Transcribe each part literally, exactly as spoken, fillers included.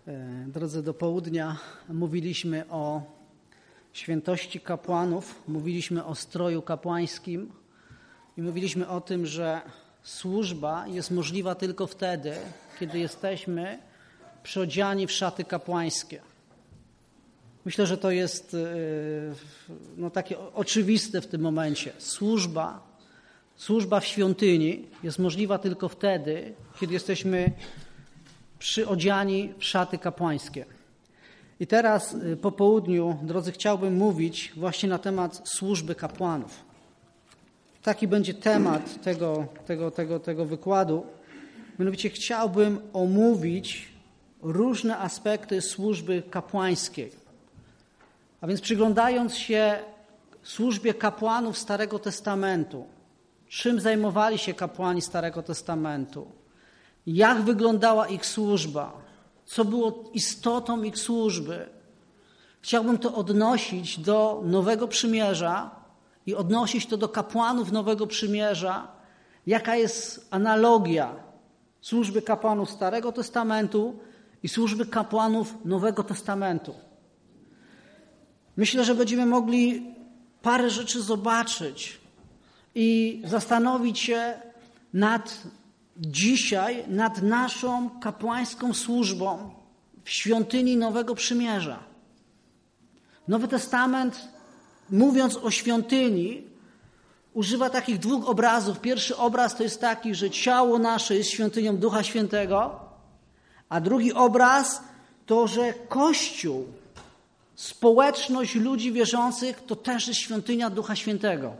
Drodzy, do południa mówiliśmy o świętości kapłanów, mówiliśmy o stroju kapłańskim i mówiliśmy o tym, że służba jest możliwa tylko wtedy, kiedy jesteśmy przyodziani w szaty kapłańskie. Myślę, że to jest no, takie oczywiste w tym momencie. Służba, służba w świątyni jest możliwa tylko wtedy, kiedy jesteśmy przyodziani w szaty kapłańskie. I teraz po południu, drodzy, chciałbym mówić właśnie na temat służby kapłanów. Taki będzie temat tego, tego, tego, tego wykładu. Mianowicie chciałbym omówić różne aspekty służby kapłańskiej. A więc przyglądając się służbie kapłanów Starego Testamentu, czym zajmowali się kapłani Starego Testamentu, jak wyglądała ich służba, co było istotą ich służby. Chciałbym to odnosić do Nowego Przymierza i odnosić to do kapłanów Nowego Przymierza, jaka jest analogia służby kapłanów Starego Testamentu i służby kapłanów Nowego Testamentu. Myślę, że będziemy mogli parę rzeczy zobaczyć i zastanowić się nad dzisiaj, nad naszą kapłańską służbą w świątyni Nowego Przymierza. Nowy Testament, mówiąc o świątyni, używa takich dwóch obrazów. Pierwszy obraz to jest taki, że ciało nasze jest świątynią Ducha Świętego, a drugi obraz to, że Kościół, społeczność ludzi wierzących to też jest świątynia Ducha Świętego.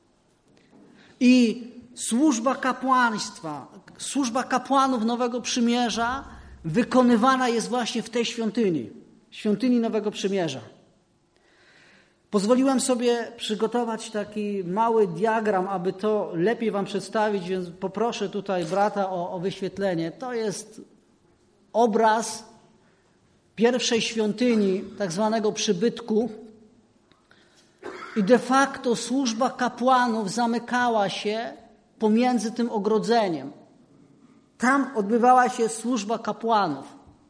I służba kapłaństwa, służba kapłanów Nowego Przymierza wykonywana jest właśnie w tej świątyni, świątyni Nowego Przymierza. Pozwoliłem sobie przygotować taki mały diagram, aby to lepiej wam przedstawić, więc poproszę tutaj brata o, o wyświetlenie. To jest obraz pierwszej świątyni, tak zwanego przybytku. I de facto służba kapłanów zamykała się pomiędzy tym ogrodzeniem. Tam odbywała się służba kapłanów.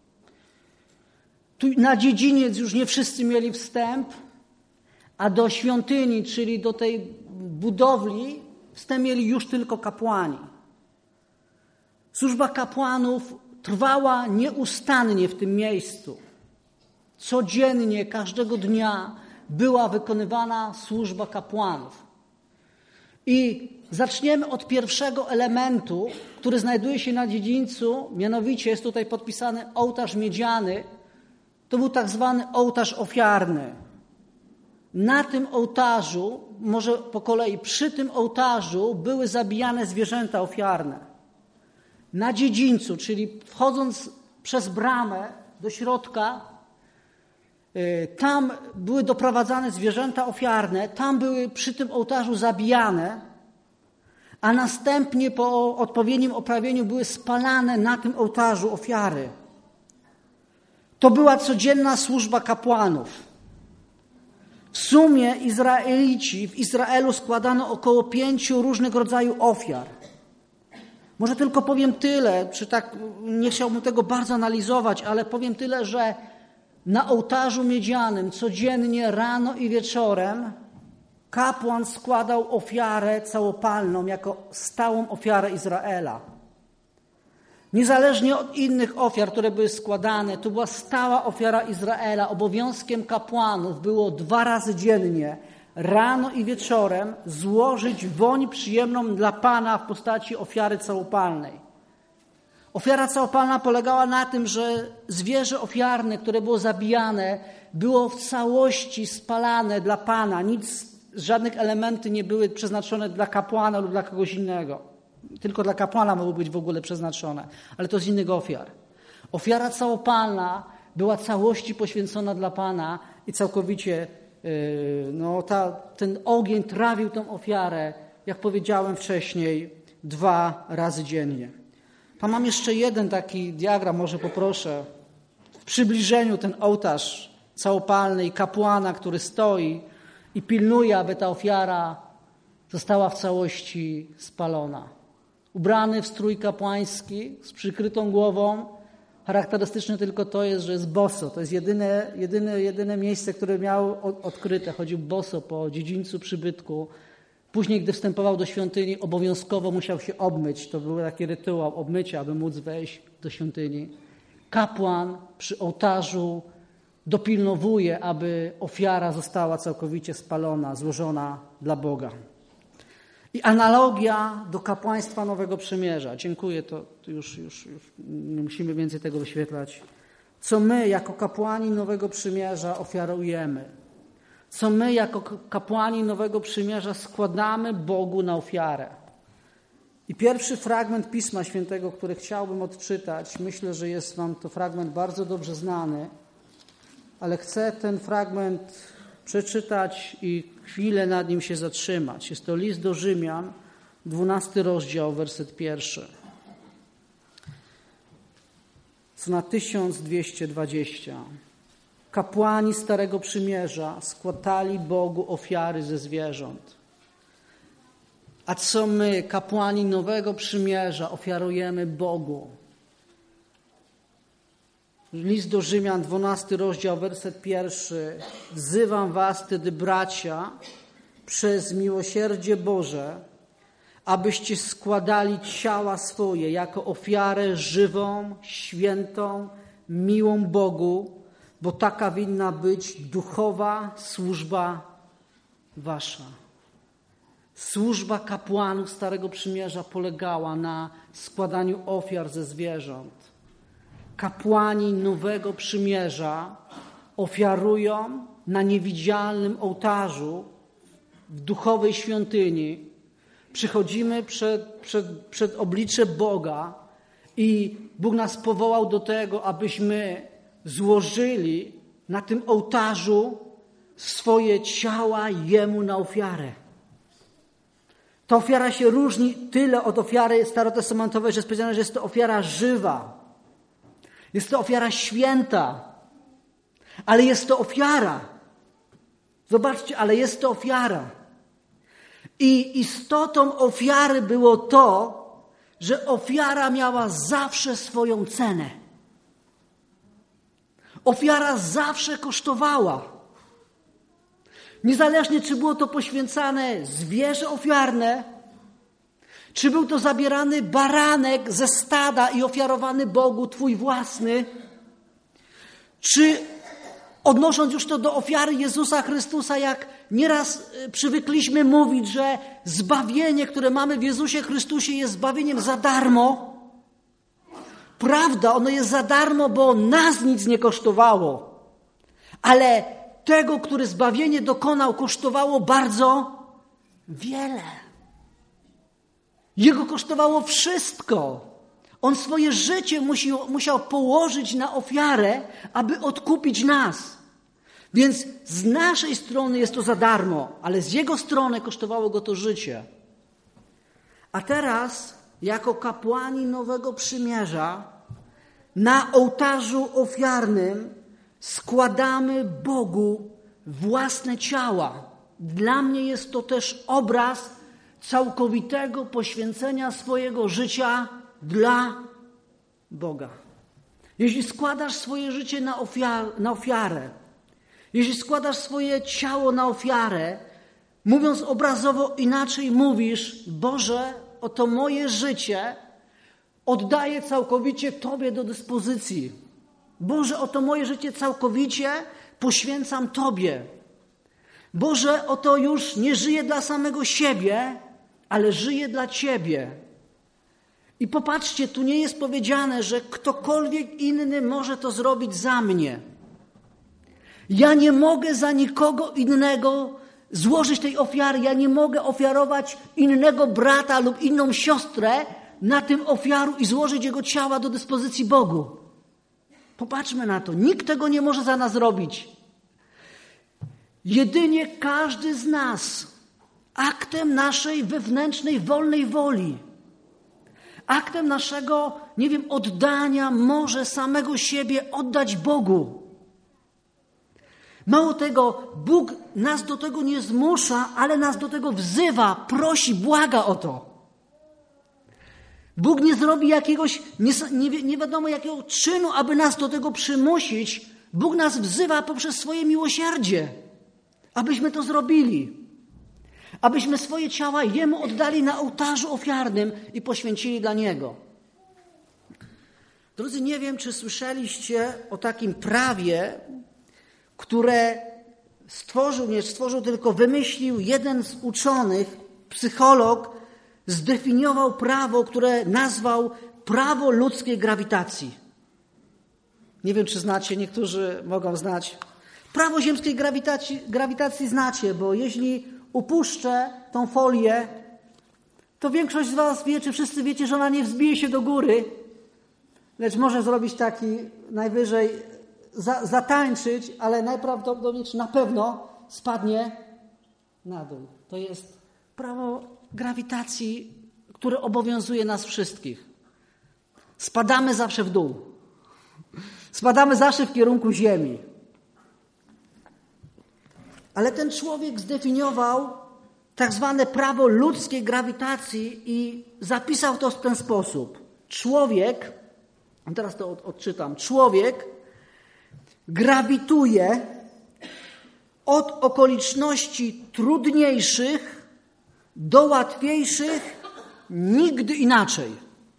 Tu na dziedziniec już nie wszyscy mieli wstęp, a do świątyni, czyli do tej budowli, wstęp mieli już tylko kapłani. Służba kapłanów trwała nieustannie w tym miejscu. Codziennie, każdego dnia była wykonywana służba kapłanów. I zaczniemy od pierwszego elementu, który znajduje się na dziedzińcu, mianowicie jest tutaj podpisany ołtarz miedziany. To był tak zwany ołtarz ofiarny. Na tym ołtarzu, może po kolei, przy tym ołtarzu były zabijane zwierzęta ofiarne. Na dziedzińcu, czyli wchodząc przez bramę do środka, tam były doprowadzane zwierzęta ofiarne, tam były przy tym ołtarzu zabijane, a następnie po odpowiednim oprawieniu były spalane na tym ołtarzu ofiary. To była codzienna służba kapłanów. W sumie Izraelici, w Izraelu składano około pięciu różnych rodzajów ofiar. Może tylko powiem tyle, czy tak nie chciałbym tego bardzo analizować, ale powiem tyle, że na ołtarzu miedzianym codziennie rano i wieczorem kapłan składał ofiarę całopalną jako stałą ofiarę Izraela. Niezależnie od innych ofiar, które były składane, to była stała ofiara Izraela. Obowiązkiem kapłanów było dwa razy dziennie, rano i wieczorem, złożyć woń przyjemną dla Pana w postaci ofiary całopalnej. Ofiara całopalna polegała na tym, że zwierzę ofiarne, które było zabijane, było w całości spalane dla Pana. Nic, żadnych elementy nie były przeznaczone dla kapłana lub dla kogoś innego. Tylko dla kapłana mogły być w ogóle przeznaczone, ale to z innych ofiar. Ofiara całopalna była całości poświęcona dla Pana i całkowicie no, ta, ten ogień trawił tę ofiarę, jak powiedziałem wcześniej, dwa razy dziennie. Tam mam jeszcze jeden taki diagram, może poproszę. W przybliżeniu ten ołtarz całopalny i kapłana, który stoi i pilnuje, aby ta ofiara została w całości spalona. Ubrany w strój kapłański, z przykrytą głową, charakterystyczne tylko to jest, że jest boso. To jest jedyne, jedyne, jedyne miejsce, które miał odkryte. Chodził boso po dziedzińcu przybytku. Później, gdy wstępował do świątyni, obowiązkowo musiał się obmyć. To był taki rytuał obmycia, aby móc wejść do świątyni. Kapłan przy ołtarzu dopilnowuje, aby ofiara została całkowicie spalona, złożona dla Boga. I analogia do kapłaństwa Nowego Przymierza. Dziękuję, to już, już, już nie musimy więcej tego wyświetlać. Co my jako kapłani Nowego Przymierza ofiarujemy? Co my jako kapłani Nowego Przymierza składamy Bogu na ofiarę? I pierwszy fragment Pisma Świętego, który chciałbym odczytać, myślę, że jest wam to fragment bardzo dobrze znany, ale chcę ten fragment przeczytać i chwilę nad nim się zatrzymać. Jest to list do Rzymian, dwunasty rozdział, werset pierwszy. Strona tysiąc dwieście dwadzieścia. Kapłani Starego Przymierza składali Bogu ofiary ze zwierząt. A co my, kapłani Nowego Przymierza, ofiarujemy Bogu? List do Rzymian, dwunasty rozdział, werset pierwszy. Wzywam was tedy, bracia, przez miłosierdzie Boże, abyście składali ciała swoje jako ofiarę żywą, świętą, miłą Bogu, bo taka winna być duchowa służba wasza. Służba kapłanów Starego Przymierza polegała na składaniu ofiar ze zwierząt. Kapłani Nowego Przymierza ofiarują na niewidzialnym ołtarzu w duchowej świątyni. Przychodzimy przed, przed, przed oblicze Boga i Bóg nas powołał do tego, abyśmy złożyli na tym ołtarzu swoje ciała Jemu na ofiarę. Ta ofiara się różni tyle od ofiary starotestamentowej, że jest powiedziane, że jest to ofiara żywa. Jest to ofiara święta, ale jest to ofiara. Zobaczcie, ale jest to ofiara. I istotą ofiary było to, że ofiara miała zawsze swoją cenę. Ofiara zawsze kosztowała. Niezależnie, czy było to poświęcane zwierzę ofiarne, czy był to zabierany baranek ze stada i ofiarowany Bogu, twój własny, czy odnosząc już to do ofiary Jezusa Chrystusa, jak nieraz przywykliśmy mówić, że zbawienie, które mamy w Jezusie Chrystusie, jest zbawieniem za darmo. Prawda, ono jest za darmo, bo nas nic nie kosztowało. Ale tego, który zbawienie dokonał, kosztowało bardzo wiele. Jego kosztowało wszystko. On swoje życie musiał, musiał położyć na ofiarę, aby odkupić nas. Więc z naszej strony jest to za darmo, ale z Jego strony kosztowało Go to życie. A teraz, jako kapłani Nowego Przymierza, na ołtarzu ofiarnym składamy Bogu własne ciała. Dla mnie jest to też obraz całkowitego poświęcenia swojego życia dla Boga. Jeśli składasz swoje życie na, ofiar- na ofiarę, jeśli składasz swoje ciało na ofiarę, mówiąc obrazowo inaczej mówisz, Boże, oto moje życie oddaję całkowicie Tobie do dyspozycji. Boże, oto moje życie całkowicie poświęcam Tobie. Boże, oto już nie żyję dla samego siebie, ale żyję dla Ciebie. I popatrzcie, tu nie jest powiedziane, że ktokolwiek inny może to zrobić za mnie. Ja nie mogę za nikogo innego złożyć tej ofiary. Ja nie mogę ofiarować innego brata lub inną siostrę na tym ofiaru i złożyć jego ciała do dyspozycji Bogu. Popatrzmy na to. Nikt tego nie może za nas robić. Jedynie każdy z nas aktem naszej wewnętrznej, wolnej woli, aktem naszego, nie wiem, oddania może samego siebie oddać Bogu. Mało tego, Bóg nas do tego nie zmusza, ale nas do tego wzywa, prosi, błaga o to. Bóg nie zrobi jakiegoś, nie, nie, nie wiadomo jakiego czynu, aby nas do tego przymusić. Bóg nas wzywa poprzez swoje miłosierdzie, abyśmy to zrobili. Abyśmy swoje ciała Jemu oddali na ołtarzu ofiarnym i poświęcili dla Niego. Drodzy, nie wiem, czy słyszeliście o takim prawie, które stworzył, nie stworzył, tylko wymyślił jeden z uczonych, psycholog, zdefiniował prawo, które nazwał prawo ludzkiej grawitacji. Nie wiem, czy znacie, niektórzy mogą znać. Prawo ziemskiej grawitacji, grawitacji znacie, bo jeśli upuszczę tą folię, to większość z was wie, czy wszyscy wiecie, że ona nie wzbije się do góry, lecz może zrobić taki najwyżej za, zatańczyć, ale najprawdopodobniej, czy na pewno spadnie na dół. To jest prawo grawitacji, które obowiązuje nas wszystkich. Spadamy zawsze w dół. Spadamy zawsze w kierunku ziemi. Ale ten człowiek zdefiniował tak zwane prawo ludzkiej grawitacji i zapisał to w ten sposób. Człowiek, teraz to odczytam, człowiek grawituje od okoliczności trudniejszych do łatwiejszych nigdy inaczej.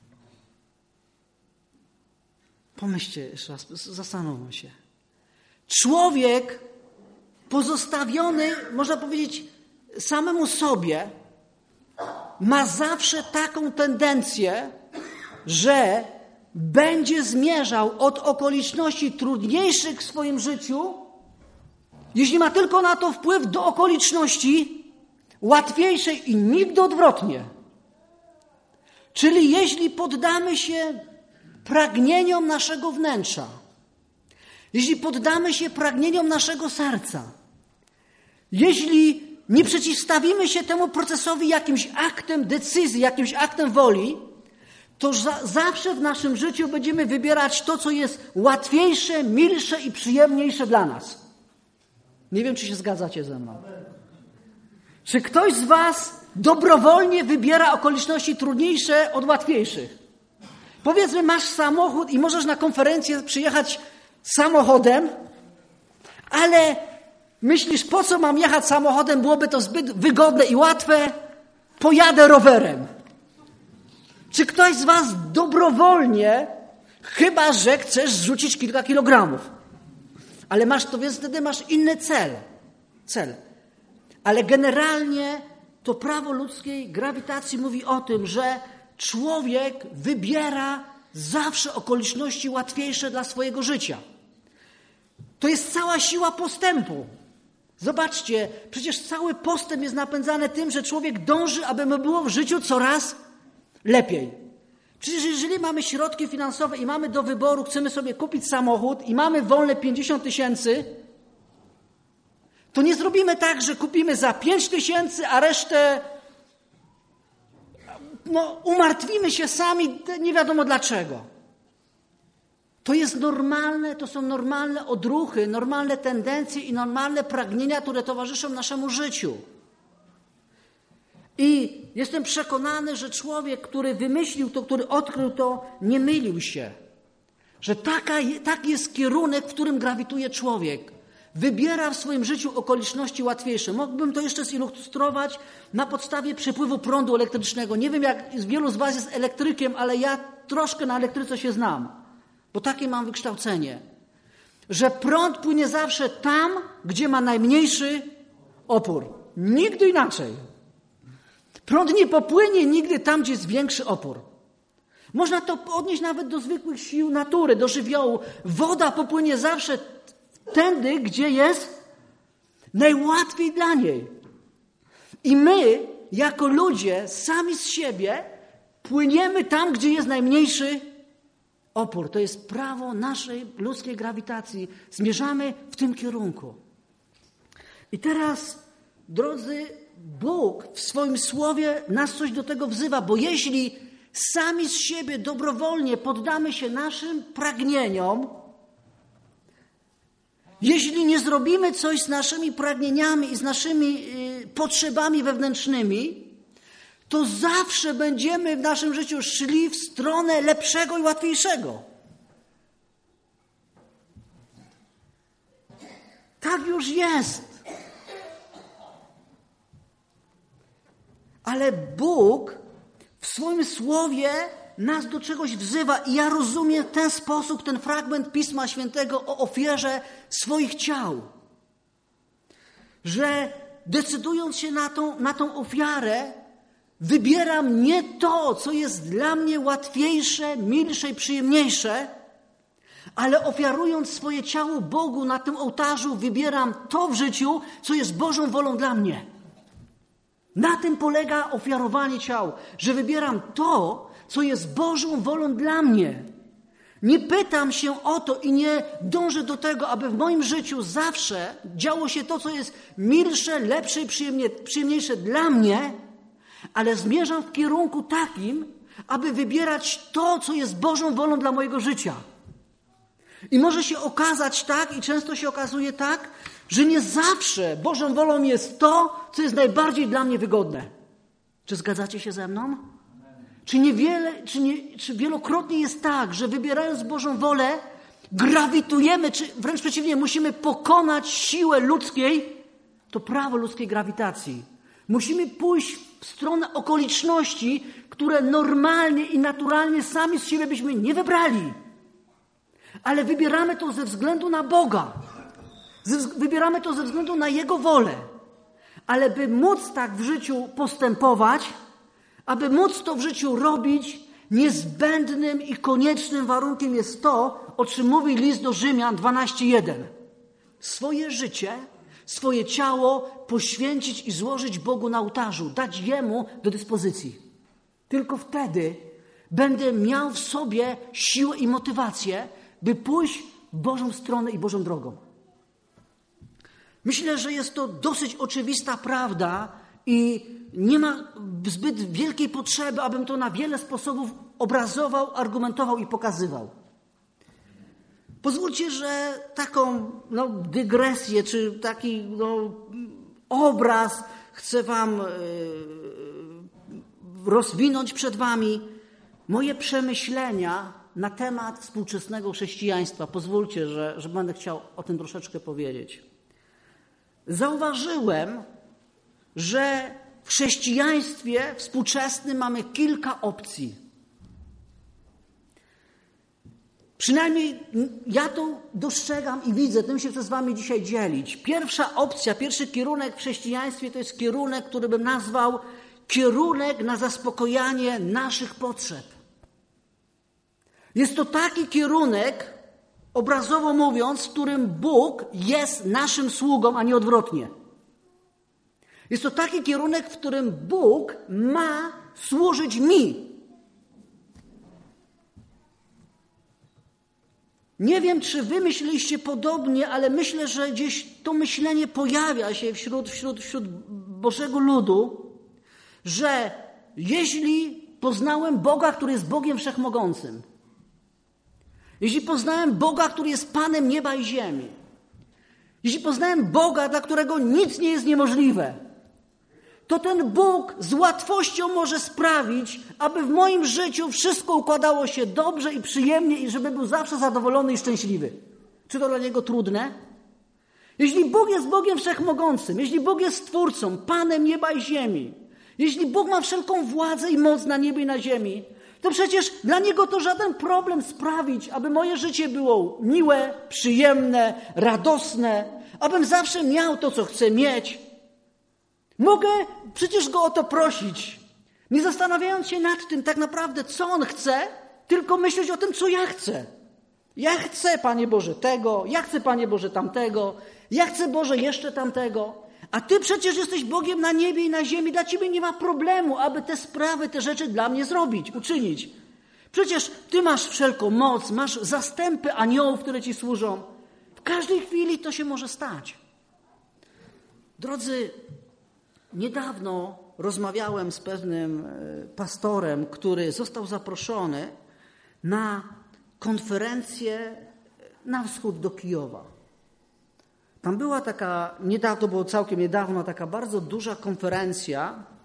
Pomyślcie jeszcze raz, zastanówmy się. Człowiek pozostawiony, można powiedzieć, samemu sobie, ma zawsze taką tendencję, że będzie zmierzał od okoliczności trudniejszych w swoim życiu, jeśli ma tylko na to wpływ, do okoliczności łatwiejszej i nigdy odwrotnie. Czyli jeśli poddamy się pragnieniom naszego wnętrza, jeśli poddamy się pragnieniom naszego serca, jeśli nie przeciwstawimy się temu procesowi jakimś aktem decyzji, jakimś aktem woli, to za, zawsze w naszym życiu będziemy wybierać to, co jest łatwiejsze, milsze i przyjemniejsze dla nas. Nie wiem, czy się zgadzacie ze mną. Czy ktoś z was dobrowolnie wybiera okoliczności trudniejsze od łatwiejszych? Powiedzmy, masz samochód i możesz na konferencję przyjechać samochodem, ale myślisz, po co mam jechać samochodem, byłoby to zbyt wygodne i łatwe, pojadę rowerem. Czy ktoś z was dobrowolnie, chyba że chcesz zrzucić kilka kilogramów, ale masz to, więc wtedy masz inny cel. cel. Ale generalnie to prawo ludzkiej grawitacji mówi o tym, że człowiek wybiera zawsze okoliczności łatwiejsze dla swojego życia. To jest cała siła postępu. Zobaczcie, przecież cały postęp jest napędzany tym, że człowiek dąży, aby mu było w życiu coraz lepiej. Przecież jeżeli mamy środki finansowe i mamy do wyboru, chcemy sobie kupić samochód i mamy wolne pięćdziesiąt tysięcy, to nie zrobimy tak, że kupimy za pięć tysięcy, a resztę no, umartwimy się sami, nie wiadomo dlaczego. To jest normalne, to są normalne odruchy, normalne tendencje i normalne pragnienia, które towarzyszą naszemu życiu. I jestem przekonany, że człowiek, który wymyślił to, który odkrył to, nie mylił się. Że taka, taki jest kierunek, w którym grawituje człowiek. Wybiera w swoim życiu okoliczności łatwiejsze. Mógłbym to jeszcze zilustrować na podstawie przepływu prądu elektrycznego. Nie wiem, jak wielu z was jest elektrykiem, ale ja troszkę na elektryce się znam, bo takie mam wykształcenie. Że prąd płynie zawsze tam, gdzie ma najmniejszy opór. Nigdy inaczej. Prąd nie popłynie nigdy tam, gdzie jest większy opór. Można to odnieść nawet do zwykłych sił natury, do żywiołu. Woda popłynie zawsze tędy, gdzie jest najłatwiej dla niej. I my, jako ludzie, sami z siebie, płyniemy tam, gdzie jest najmniejszy opór. To jest prawo naszej ludzkiej grawitacji. Zmierzamy w tym kierunku. I teraz, drodzy, Bóg w swoim słowie nas coś do tego wzywa, bo jeśli sami z siebie dobrowolnie poddamy się naszym pragnieniom, jeśli nie zrobimy coś z naszymi pragnieniami i z naszymi y, potrzebami wewnętrznymi, to zawsze będziemy w naszym życiu szli w stronę lepszego i łatwiejszego. Tak już jest. Ale Bóg w swoim słowie nas do czegoś wzywa i ja rozumiem w ten sposób ten fragment Pisma Świętego o ofierze swoich ciał. Że decydując się na tą, na tą ofiarę, wybieram nie to, co jest dla mnie łatwiejsze, milsze i przyjemniejsze, ale ofiarując swoje ciało Bogu na tym ołtarzu, wybieram to w życiu, co jest Bożą wolą dla mnie. Na tym polega ofiarowanie ciał, że wybieram to, co jest Bożą wolą dla mnie. Nie pytam się o to i nie dążę do tego, aby w moim życiu zawsze działo się to, co jest milsze, lepsze i przyjemnie, przyjemniejsze dla mnie, ale zmierzam w kierunku takim, aby wybierać to, co jest Bożą wolą dla mojego życia. I może się okazać tak, i często się okazuje tak, że nie zawsze Bożą wolą jest to, co jest najbardziej dla mnie wygodne. Czy zgadzacie się ze mną? Czy, niewiele, czy, nie, czy wielokrotnie jest tak, że wybierając Bożą wolę, grawitujemy, czy wręcz przeciwnie, musimy pokonać siłę ludzkiej, to prawo ludzkiej grawitacji. Musimy pójść w stronę okoliczności, które normalnie i naturalnie sami z siebie byśmy nie wybrali. Ale wybieramy to ze względu na Boga. Wybieramy to ze względu na Jego wolę. Ale by móc tak w życiu postępować, aby móc to w życiu robić, niezbędnym i koniecznym warunkiem jest to, o czym mówi list do Rzymian dwanaście jeden. Swoje życie, swoje ciało poświęcić i złożyć Bogu na ołtarzu, dać Jemu do dyspozycji. Tylko wtedy będę miał w sobie siłę i motywację, by pójść w Bożą stronę i Bożą drogą. Myślę, że jest to dosyć oczywista prawda i nie ma zbyt wielkiej potrzeby, abym to na wiele sposobów obrazował, argumentował i pokazywał. Pozwólcie, że taką no, dygresję, czy taki no, obraz chcę wam yy, rozwinąć przed wami. Moje przemyślenia na temat współczesnego chrześcijaństwa. Pozwólcie, że, że będę chciał o tym troszeczkę powiedzieć. Zauważyłem, że w chrześcijaństwie współczesnym mamy kilka opcji. Przynajmniej ja to dostrzegam i widzę, tym się chcę z wami dzisiaj dzielić. Pierwsza opcja, pierwszy kierunek w chrześcijaństwie to jest kierunek, który bym nazwał kierunek na zaspokojanie naszych potrzeb. Jest to taki kierunek, obrazowo mówiąc, w którym Bóg jest naszym sługą, a nie odwrotnie. Jest to taki kierunek, w którym Bóg ma służyć mi. Nie wiem, czy wy myśleliście podobnie, ale myślę, że gdzieś to myślenie pojawia się wśród, wśród, wśród Bożego ludu, że jeśli poznałem Boga, który jest Bogiem Wszechmogącym, jeśli poznałem Boga, który jest Panem nieba i ziemi, jeśli poznałem Boga, dla którego nic nie jest niemożliwe, to ten Bóg z łatwością może sprawić, aby w moim życiu wszystko układało się dobrze i przyjemnie i żeby był zawsze zadowolony i szczęśliwy. Czy to dla Niego trudne? Jeśli Bóg jest Bogiem Wszechmogącym, jeśli Bóg jest Stwórcą, Panem nieba i ziemi, jeśli Bóg ma wszelką władzę i moc na niebie i na ziemi, to przecież dla Niego to żaden problem sprawić, aby moje życie było miłe, przyjemne, radosne, abym zawsze miał to, co chcę mieć. Mogę przecież Go o to prosić, nie zastanawiając się nad tym tak naprawdę, co On chce, tylko myśleć o tym, co ja chcę. Ja chcę, Panie Boże, tego, ja chcę, Panie Boże, tamtego, ja chcę, Boże, jeszcze tamtego. A Ty przecież jesteś Bogiem na niebie i na ziemi. Dla Ciebie nie ma problemu, aby te sprawy, te rzeczy dla mnie zrobić, uczynić. Przecież Ty masz wszelką moc, masz zastępy aniołów, które Ci służą. W każdej chwili to się może stać. Drodzy, niedawno rozmawiałem z pewnym pastorem, który został zaproszony na konferencję na wschód do Kijowa. Tam była taka, niedawno, to było całkiem niedawno, taka bardzo duża konferencja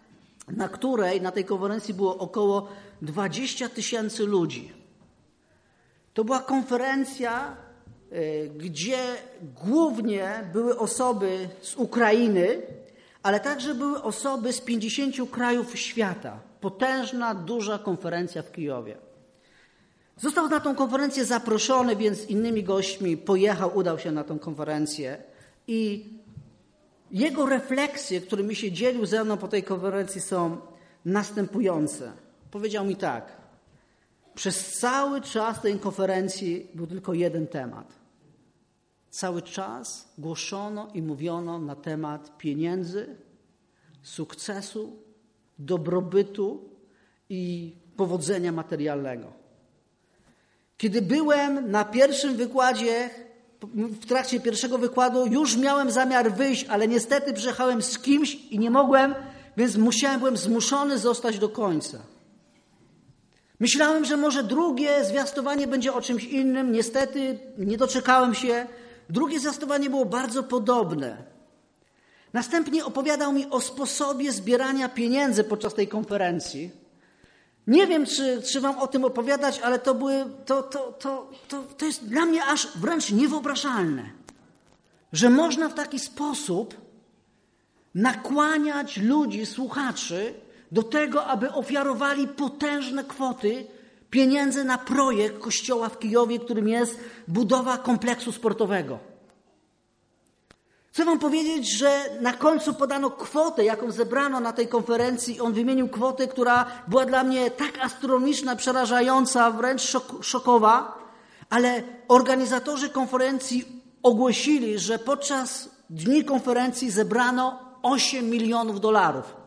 na której, na tej konferencji było około dwadzieścia tysięcy ludzi. To była konferencja, gdzie głównie były osoby z Ukrainy, ale także były osoby z pięćdziesięciu krajów świata. Potężna, duża konferencja w Kijowie. Został na tą konferencję zaproszony, więc z innymi gośćmi pojechał, udał się na tą konferencję i jego refleksje, którymi się dzielił ze mną po tej konferencji, są następujące. Powiedział mi tak: przez cały czas tej konferencji był tylko jeden temat. Cały czas głoszono i mówiono na temat pieniędzy, sukcesu, dobrobytu i powodzenia materialnego. Kiedy byłem na pierwszym wykładzie, w trakcie pierwszego wykładu już miałem zamiar wyjść, ale niestety przyjechałem z kimś i nie mogłem, więc musiałem, byłem zmuszony zostać do końca. Myślałem, że może drugie zwiastowanie będzie o czymś innym. Niestety nie doczekałem się. Drugie zwiastowanie było bardzo podobne. Następnie opowiadał mi o sposobie zbierania pieniędzy podczas tej konferencji. Nie wiem, czy, czy wam o tym opowiadać, ale to, były, to, to, to, to, to jest dla mnie aż wręcz niewyobrażalne, że można w taki sposób nakłaniać ludzi, słuchaczy do tego, aby ofiarowali potężne kwoty pieniędzy na projekt kościoła w Kijowie, którym jest budowa kompleksu sportowego. Chcę wam powiedzieć, że na końcu podano kwotę, jaką zebrano na tej konferencji. On wymienił kwotę, która była dla mnie tak astronomiczna, przerażająca, wręcz szok, szokowa, ale organizatorzy konferencji ogłosili, że podczas dni konferencji zebrano osiem milionów dolarów.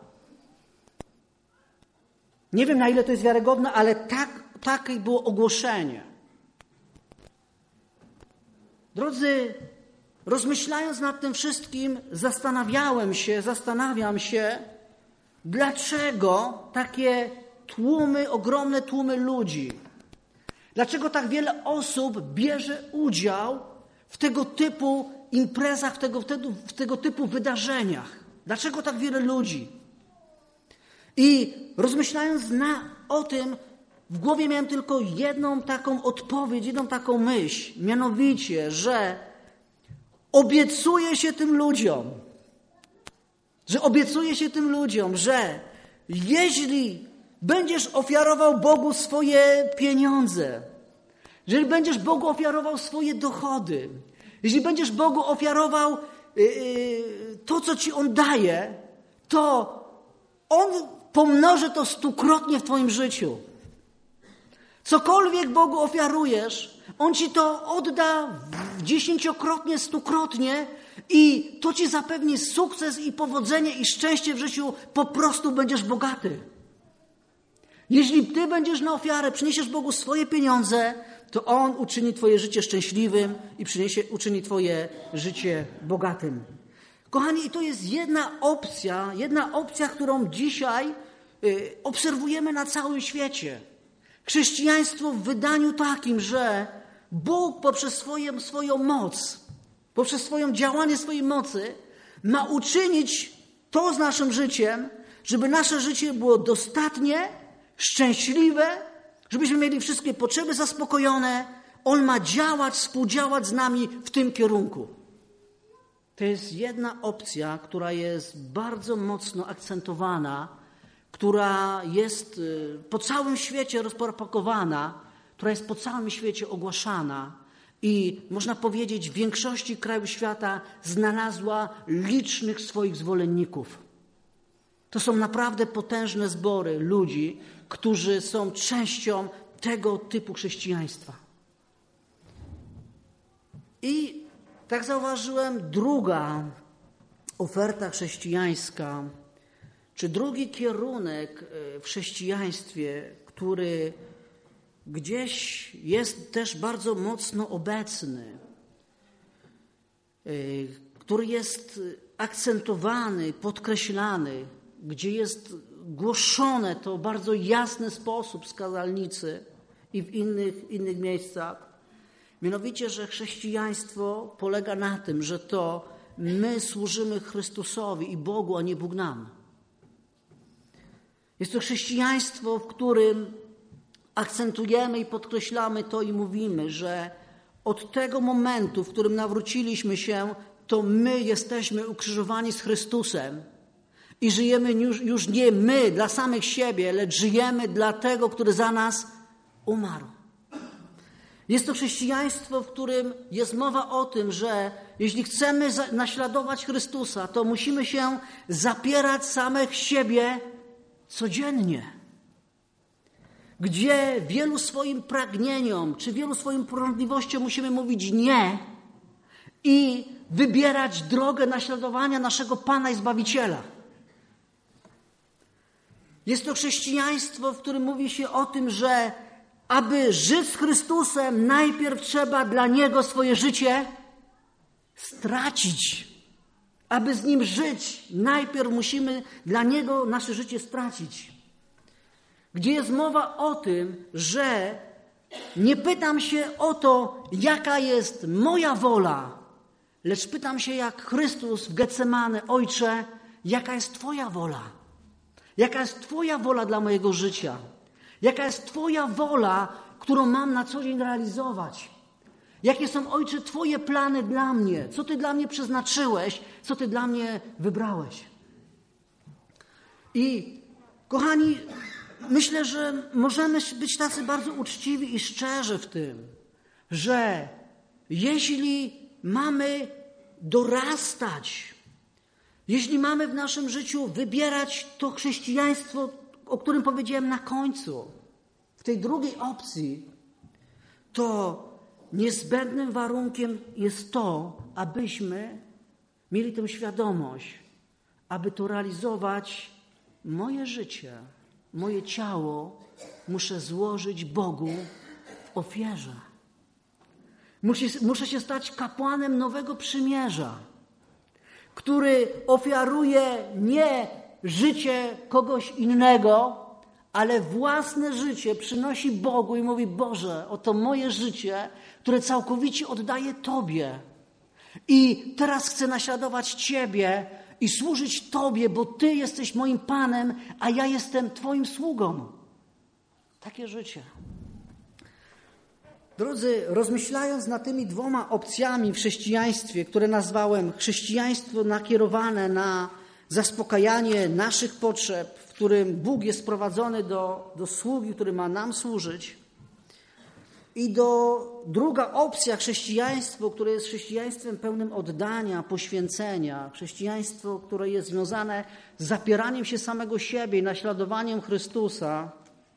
Nie wiem, na ile to jest wiarygodne, ale tak, takie było ogłoszenie. Drodzy, rozmyślając nad tym wszystkim, zastanawiałem się, zastanawiam się, dlaczego takie tłumy, ogromne tłumy ludzi, dlaczego tak wiele osób bierze udział w tego typu imprezach, w tego, w tego, w tego typu wydarzeniach. Dlaczego tak wiele ludzi? I rozmyślając na, o tym, w głowie miałem tylko jedną taką odpowiedź, jedną taką myśl, mianowicie, że obiecuję się tym ludziom, że obiecuję się tym ludziom, że jeśli będziesz ofiarował Bogu swoje pieniądze, jeżeli będziesz Bogu ofiarował swoje dochody, jeśli będziesz Bogu ofiarował yy, to, co Ci On daje, to On pomnoży to stukrotnie w Twoim życiu. Cokolwiek Bogu ofiarujesz, On Ci to odda dziesięciokrotnie, stukrotnie i to Ci zapewni sukces i powodzenie i szczęście w życiu. Po prostu będziesz bogaty. Jeśli Ty będziesz na ofiarę, przyniesiesz Bogu swoje pieniądze, to On uczyni Twoje życie szczęśliwym i przyniesie, uczyni Twoje życie bogatym. Kochani, i to jest jedna opcja, jedna opcja, którą dzisiaj y, obserwujemy na całym świecie. Chrześcijaństwo w wydaniu takim, że Bóg poprzez swoją, swoją moc, poprzez swoją działanie swojej mocy ma uczynić to z naszym życiem, żeby nasze życie było dostatnie, szczęśliwe, żebyśmy mieli wszystkie potrzeby zaspokojone. On ma działać, współdziałać z nami w tym kierunku. To jest jedna opcja, która jest bardzo mocno akcentowana, która jest po całym świecie rozpropagowana, która jest po całym świecie ogłaszana i można powiedzieć w większości krajów świata znalazła licznych swoich zwolenników. To są naprawdę potężne zbory ludzi, którzy są częścią tego typu chrześcijaństwa. I tak zauważyłem, druga oferta chrześcijańska, czy drugi kierunek w chrześcijaństwie, który gdzieś jest też bardzo mocno obecny, który jest akcentowany, podkreślany, gdzie jest głoszone to w bardzo jasny sposób z kazalnicy i w innych, innych miejscach. Mianowicie, że chrześcijaństwo polega na tym, że to my służymy Chrystusowi i Bogu, a nie Bóg nam. Jest to chrześcijaństwo, w którym akcentujemy i podkreślamy to i mówimy, że od tego momentu, w którym nawróciliśmy się, to my jesteśmy ukrzyżowani z Chrystusem i żyjemy już, już nie my dla samych siebie, lecz żyjemy dla tego, który za nas umarł. Jest to chrześcijaństwo, w którym jest mowa o tym, że jeśli chcemy naśladować Chrystusa, to musimy się zapierać samych siebie codziennie. Gdzie wielu swoim pragnieniom, czy wielu swoim porządliwościom musimy mówić nie i wybierać drogę naśladowania naszego Pana i Zbawiciela. Jest to chrześcijaństwo, w którym mówi się o tym, że aby żyć z Chrystusem, najpierw trzeba dla Niego swoje życie stracić. Aby z Nim żyć, najpierw musimy dla Niego nasze życie stracić. Gdzie jest mowa o tym, że nie pytam się o to, jaka jest moja wola, lecz pytam się jak Chrystus w Getsemane: Ojcze, jaka jest Twoja wola? Jaka jest Twoja wola dla mojego życia? Jaka jest Twoja wola, którą mam na co dzień realizować? Jakie są, Ojcze, Twoje plany dla mnie? Co Ty dla mnie przeznaczyłeś? Co Ty dla mnie wybrałeś? I kochani, myślę, że możemy być tacy bardzo uczciwi i szczerzy w tym, że jeśli mamy dorastać, jeśli mamy w naszym życiu wybierać to chrześcijaństwo, o którym powiedziałem na końcu, w tej drugiej opcji, to niezbędnym warunkiem jest to, abyśmy mieli tę świadomość, aby to realizować, moje życie, moje ciało muszę złożyć Bogu w ofierze. Muszę, muszę się stać kapłanem nowego przymierza, który ofiaruje nie życie kogoś innego, ale własne życie przynosi Bogu i mówi: Boże, oto moje życie, które całkowicie oddaję Tobie. I teraz chcę naśladować Ciebie i służyć Tobie, bo Ty jesteś moim Panem, a ja jestem Twoim sługą. Takie życie. Drodzy, rozmyślając nad tymi dwoma opcjami w chrześcijaństwie, które nazwałem chrześcijaństwo nakierowane na zaspokajanie naszych potrzeb, w którym Bóg jest sprowadzony do, do sługi, który ma nam służyć, i do druga opcja, chrześcijaństwo, które jest chrześcijaństwem pełnym oddania, poświęcenia, chrześcijaństwo, które jest związane z zapieraniem się samego siebie i naśladowaniem Chrystusa.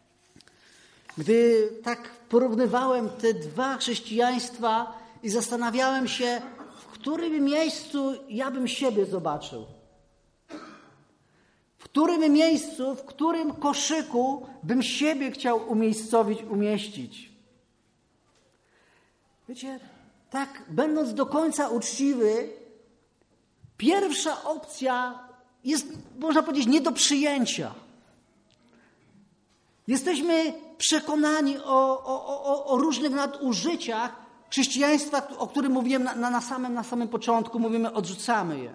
Gdy tak porównywałem te dwa chrześcijaństwa i zastanawiałem się, w którym miejscu ja bym siebie zobaczył. W którym miejscu, w którym koszyku bym siebie chciał umiejscowić, umieścić. Wiecie, tak będąc do końca uczciwy, pierwsza opcja jest, można powiedzieć, nie do przyjęcia. Jesteśmy przekonani o, o, o, o różnych nadużyciach chrześcijaństwa, o którym mówiłem na, na, samym, na samym początku, mówimy, odrzucamy je.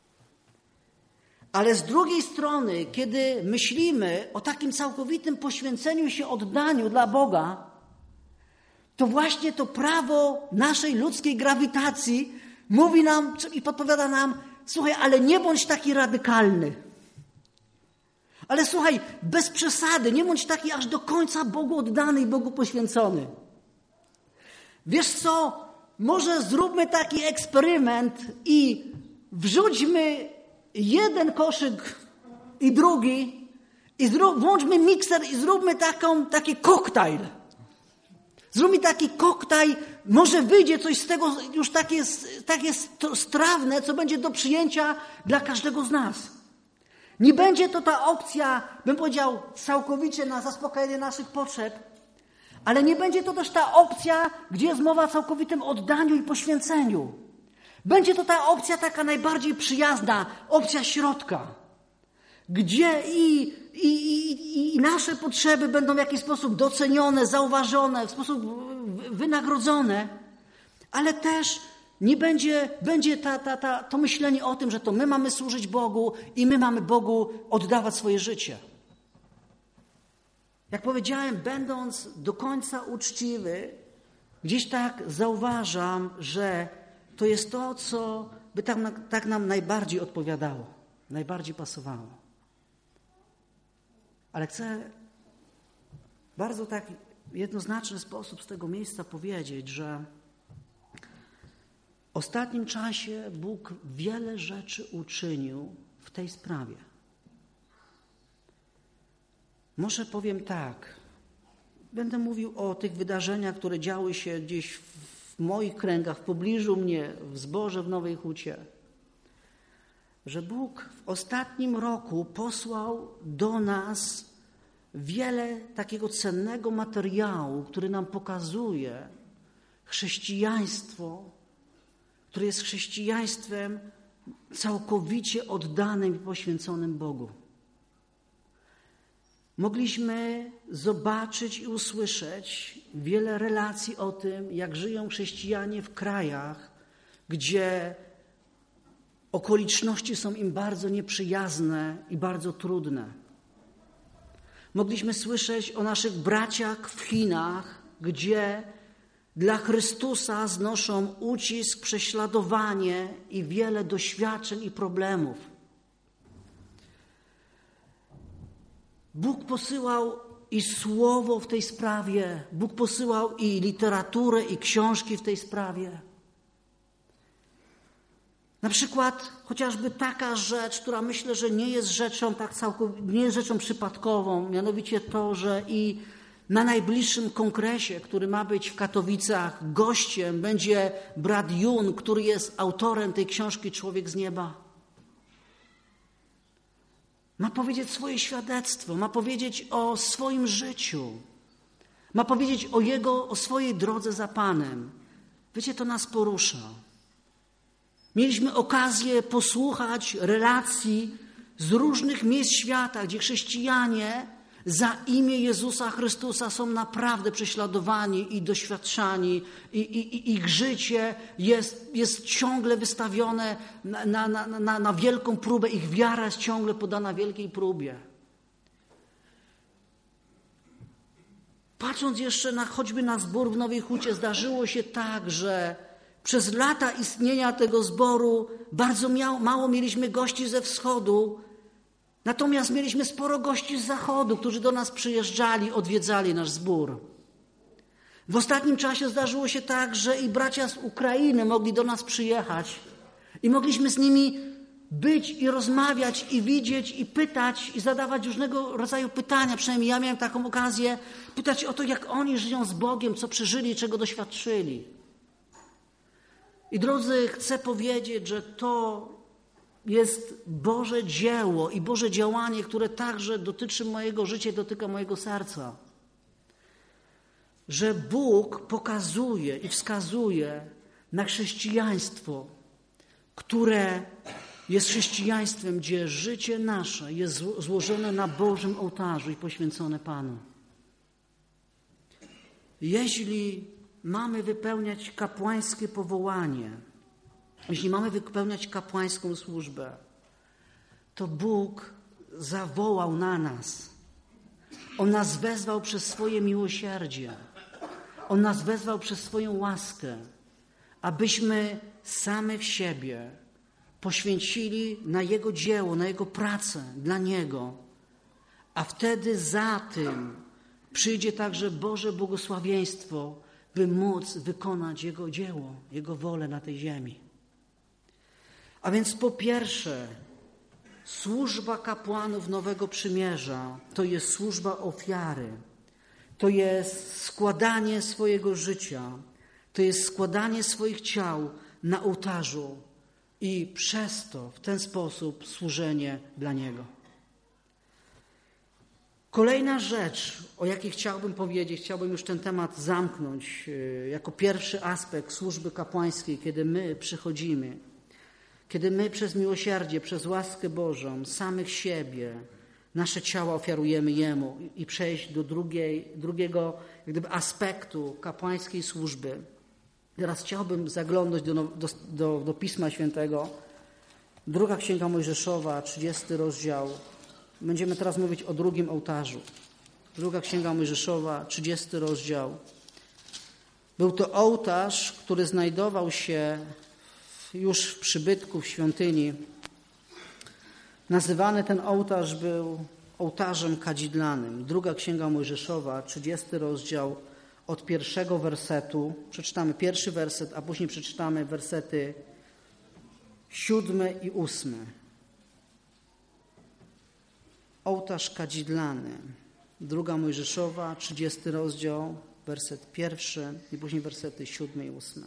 Ale z drugiej strony, kiedy myślimy o takim całkowitym poświęceniu się, oddaniu dla Boga, to właśnie to prawo naszej ludzkiej grawitacji mówi nam i podpowiada nam: słuchaj, ale nie bądź taki radykalny. Ale słuchaj, bez przesady, nie bądź taki aż do końca Bogu oddany i Bogu poświęcony. Wiesz co, może zróbmy taki eksperyment i wrzućmy jeden koszyk i drugi i zrób, włączmy mikser i zróbmy taką, taki koktajl. Zróbmy taki koktajl, może wyjdzie coś z tego już takie, takie strawne, co będzie do przyjęcia dla każdego z nas. Nie będzie to ta opcja, bym powiedział, całkowicie na zaspokojenie naszych potrzeb, ale nie będzie to też ta opcja, gdzie jest mowa o całkowitym oddaniu i poświęceniu. Będzie to ta opcja taka najbardziej przyjazna, opcja środka, gdzie i, i, i, i nasze potrzeby będą w jakiś sposób docenione, zauważone, w sposób wynagrodzone, ale też nie będzie, będzie ta, ta, ta, to myślenie o tym, że to my mamy służyć Bogu i my mamy Bogu oddawać swoje życie. Jak powiedziałem, będąc do końca uczciwy, gdzieś tak zauważam, że to jest to, co by tak, tak nam najbardziej odpowiadało, najbardziej pasowało. Ale chcę bardzo tak w jednoznaczny sposób z tego miejsca powiedzieć, że w ostatnim czasie Bóg wiele rzeczy uczynił w tej sprawie. Może powiem tak, będę mówił o tych wydarzeniach, które działy się gdzieś w moich kręgach, w pobliżu mnie, w zborze w Nowej Hucie, że Bóg w ostatnim roku posłał do nas wiele takiego cennego materiału, który nam pokazuje chrześcijaństwo, które jest chrześcijaństwem całkowicie oddanym i poświęconym Bogu. Mogliśmy zobaczyć i usłyszeć wiele relacji o tym, jak żyją chrześcijanie w krajach, gdzie okoliczności są im bardzo nieprzyjazne i bardzo trudne. Mogliśmy słyszeć o naszych braciach w Chinach, gdzie dla Chrystusa znoszą ucisk, prześladowanie i wiele doświadczeń i problemów. Bóg posyłał i słowo w tej sprawie, Bóg posyłał i literaturę, i książki w tej sprawie. Na przykład chociażby taka rzecz, która myślę, że nie jest rzeczą tak całkowicie, nie jest rzeczą przypadkową, mianowicie to, że i na najbliższym kongresie, który ma być w Katowicach, gościem będzie brat Jun, który jest autorem tej książki Człowiek z nieba. Ma powiedzieć swoje świadectwo, ma powiedzieć o swoim życiu, ma powiedzieć o jego, o swojej drodze za Panem. Wiecie, to nas porusza. Mieliśmy okazję posłuchać relacji z różnych miejsc świata, gdzie chrześcijanie za imię Jezusa Chrystusa są naprawdę prześladowani i doświadczani i, i, i ich życie jest, jest ciągle wystawione na, na, na, na, na wielką próbę. Ich wiara jest ciągle podana wielkiej próbie. Patrząc jeszcze na, choćby na zbór w Nowej Hucie, zdarzyło się tak, że przez lata istnienia tego zboru bardzo miało, mało mieliśmy gości ze wschodu, natomiast mieliśmy sporo gości z zachodu, którzy do nas przyjeżdżali, odwiedzali nasz zbór. W ostatnim czasie zdarzyło się tak, że i bracia z Ukrainy mogli do nas przyjechać i mogliśmy z nimi być i rozmawiać i widzieć i pytać i zadawać różnego rodzaju pytania. Przynajmniej ja miałem taką okazję pytać o to, jak oni żyją z Bogiem, co przeżyli, czego doświadczyli. I drodzy, chcę powiedzieć, że to jest Boże dzieło i Boże działanie, które także dotyczy mojego życia i dotyka mojego serca. Że Bóg pokazuje i wskazuje na chrześcijaństwo, które jest chrześcijaństwem, gdzie życie nasze jest złożone na Bożym ołtarzu i poświęcone Panu. Jeśli mamy wypełniać kapłańskie powołanie, jeśli mamy wypełniać kapłańską służbę, to Bóg zawołał na nas. On nas wezwał przez swoje miłosierdzie. On nas wezwał przez swoją łaskę, abyśmy samych siebie poświęcili na Jego dzieło, na Jego pracę, dla Niego. A wtedy za tym przyjdzie także Boże błogosławieństwo, by móc wykonać Jego dzieło, Jego wolę na tej ziemi. A więc po pierwsze, służba kapłanów Nowego Przymierza to jest służba ofiary, to jest składanie swojego życia, to jest składanie swoich ciał na ołtarzu i przez to, w ten sposób służenie dla Niego. Kolejna rzecz, o jakiej chciałbym powiedzieć, chciałbym już ten temat zamknąć jako pierwszy aspekt służby kapłańskiej, kiedy my przychodzimy, kiedy my przez miłosierdzie, przez łaskę Bożą, samych siebie, nasze ciała ofiarujemy Jemu i przejść do drugiej, drugiego jak gdyby aspektu kapłańskiej służby. Teraz chciałbym zaglądać do, do, do, do Pisma Świętego. Druga Księga Mojżeszowa, trzydziesty rozdział. Będziemy teraz mówić o drugim ołtarzu. Druga Księga Mojżeszowa, trzydziesty rozdział. Był to ołtarz, który znajdował się już w przybytku w świątyni. Nazywany ten ołtarz był ołtarzem kadzidlanym. Druga Księga Mojżeszowa, trzydziesty rozdział, od pierwszego wersetu. Przeczytamy pierwszy werset, a później przeczytamy wersety siódmy i ósmy. Ołtarz kadzidlany. Druga Mojżeszowa, trzydziesty rozdział, werset pierwszy i później wersety siódmy i ósmy.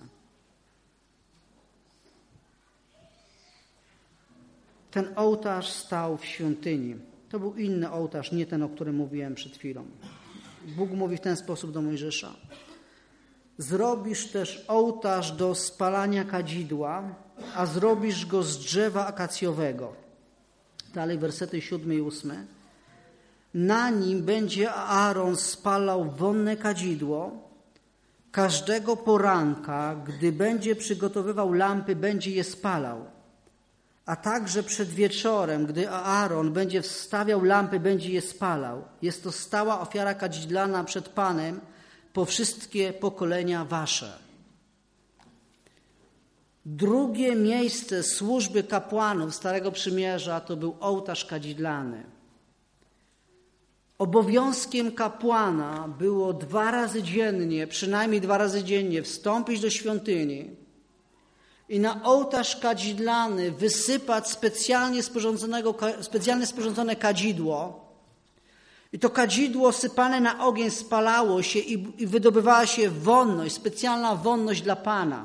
Ten ołtarz stał w świątyni. To był inny ołtarz, nie ten, o którym mówiłem przed chwilą. Bóg mówi w ten sposób do Mojżesza. Zrobisz też ołtarz do spalania kadzidła, a zrobisz go z drzewa akacjowego. Dalej wersety siódmy i ósmy. Na nim będzie Aaron spalał wonne kadzidło. Każdego poranka, gdy będzie przygotowywał lampy, będzie je spalał. A także przed wieczorem, gdy Aaron będzie wstawiał lampy, będzie je spalał. Jest to stała ofiara kadzidlana przed Panem po wszystkie pokolenia wasze. Drugie miejsce służby kapłanów Starego Przymierza to był ołtarz kadzidlany. Obowiązkiem kapłana było dwa razy dziennie, przynajmniej dwa razy dziennie wstąpić do świątyni i na ołtarz kadzidlany wysypać specjalnie sporządzonego, specjalnie sporządzone kadzidło. I to kadzidło sypane na ogień spalało się i, i wydobywała się wonność, specjalna wonność dla Pana.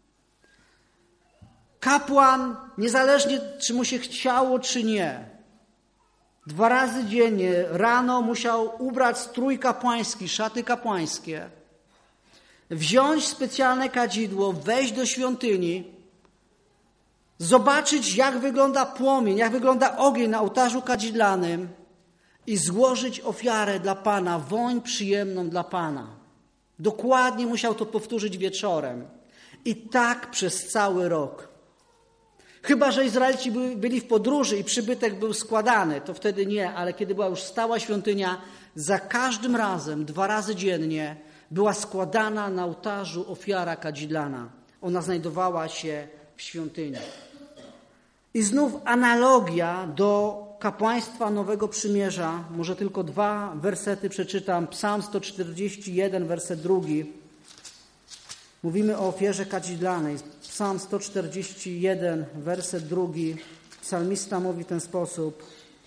Kapłan, niezależnie czy mu się chciało, czy nie, dwa razy dziennie rano musiał ubrać strój kapłański, szaty kapłańskie, wziąć specjalne kadzidło, wejść do świątyni, zobaczyć, jak wygląda płomień, jak wygląda ogień na ołtarzu kadzidlanym i złożyć ofiarę dla Pana, woń przyjemną dla Pana. Dokładnie musiał to powtórzyć wieczorem. I tak przez cały rok. Chyba że Izraelici byli w podróży i przybytek był składany, to wtedy nie, ale kiedy była już stała świątynia, za każdym razem, dwa razy dziennie, była składana na ołtarzu ofiara kadzidlana. Ona znajdowała się w świątyni. I znów analogia do kapłaństwa Nowego Przymierza. Może tylko dwa wersety przeczytam. Psalm sto czterdzieści jeden, werset drugi. Mówimy o ofierze kadzidlanej. Psalm sto czterdzieści jeden, werset drugi. Psalmista mówi w ten sposób.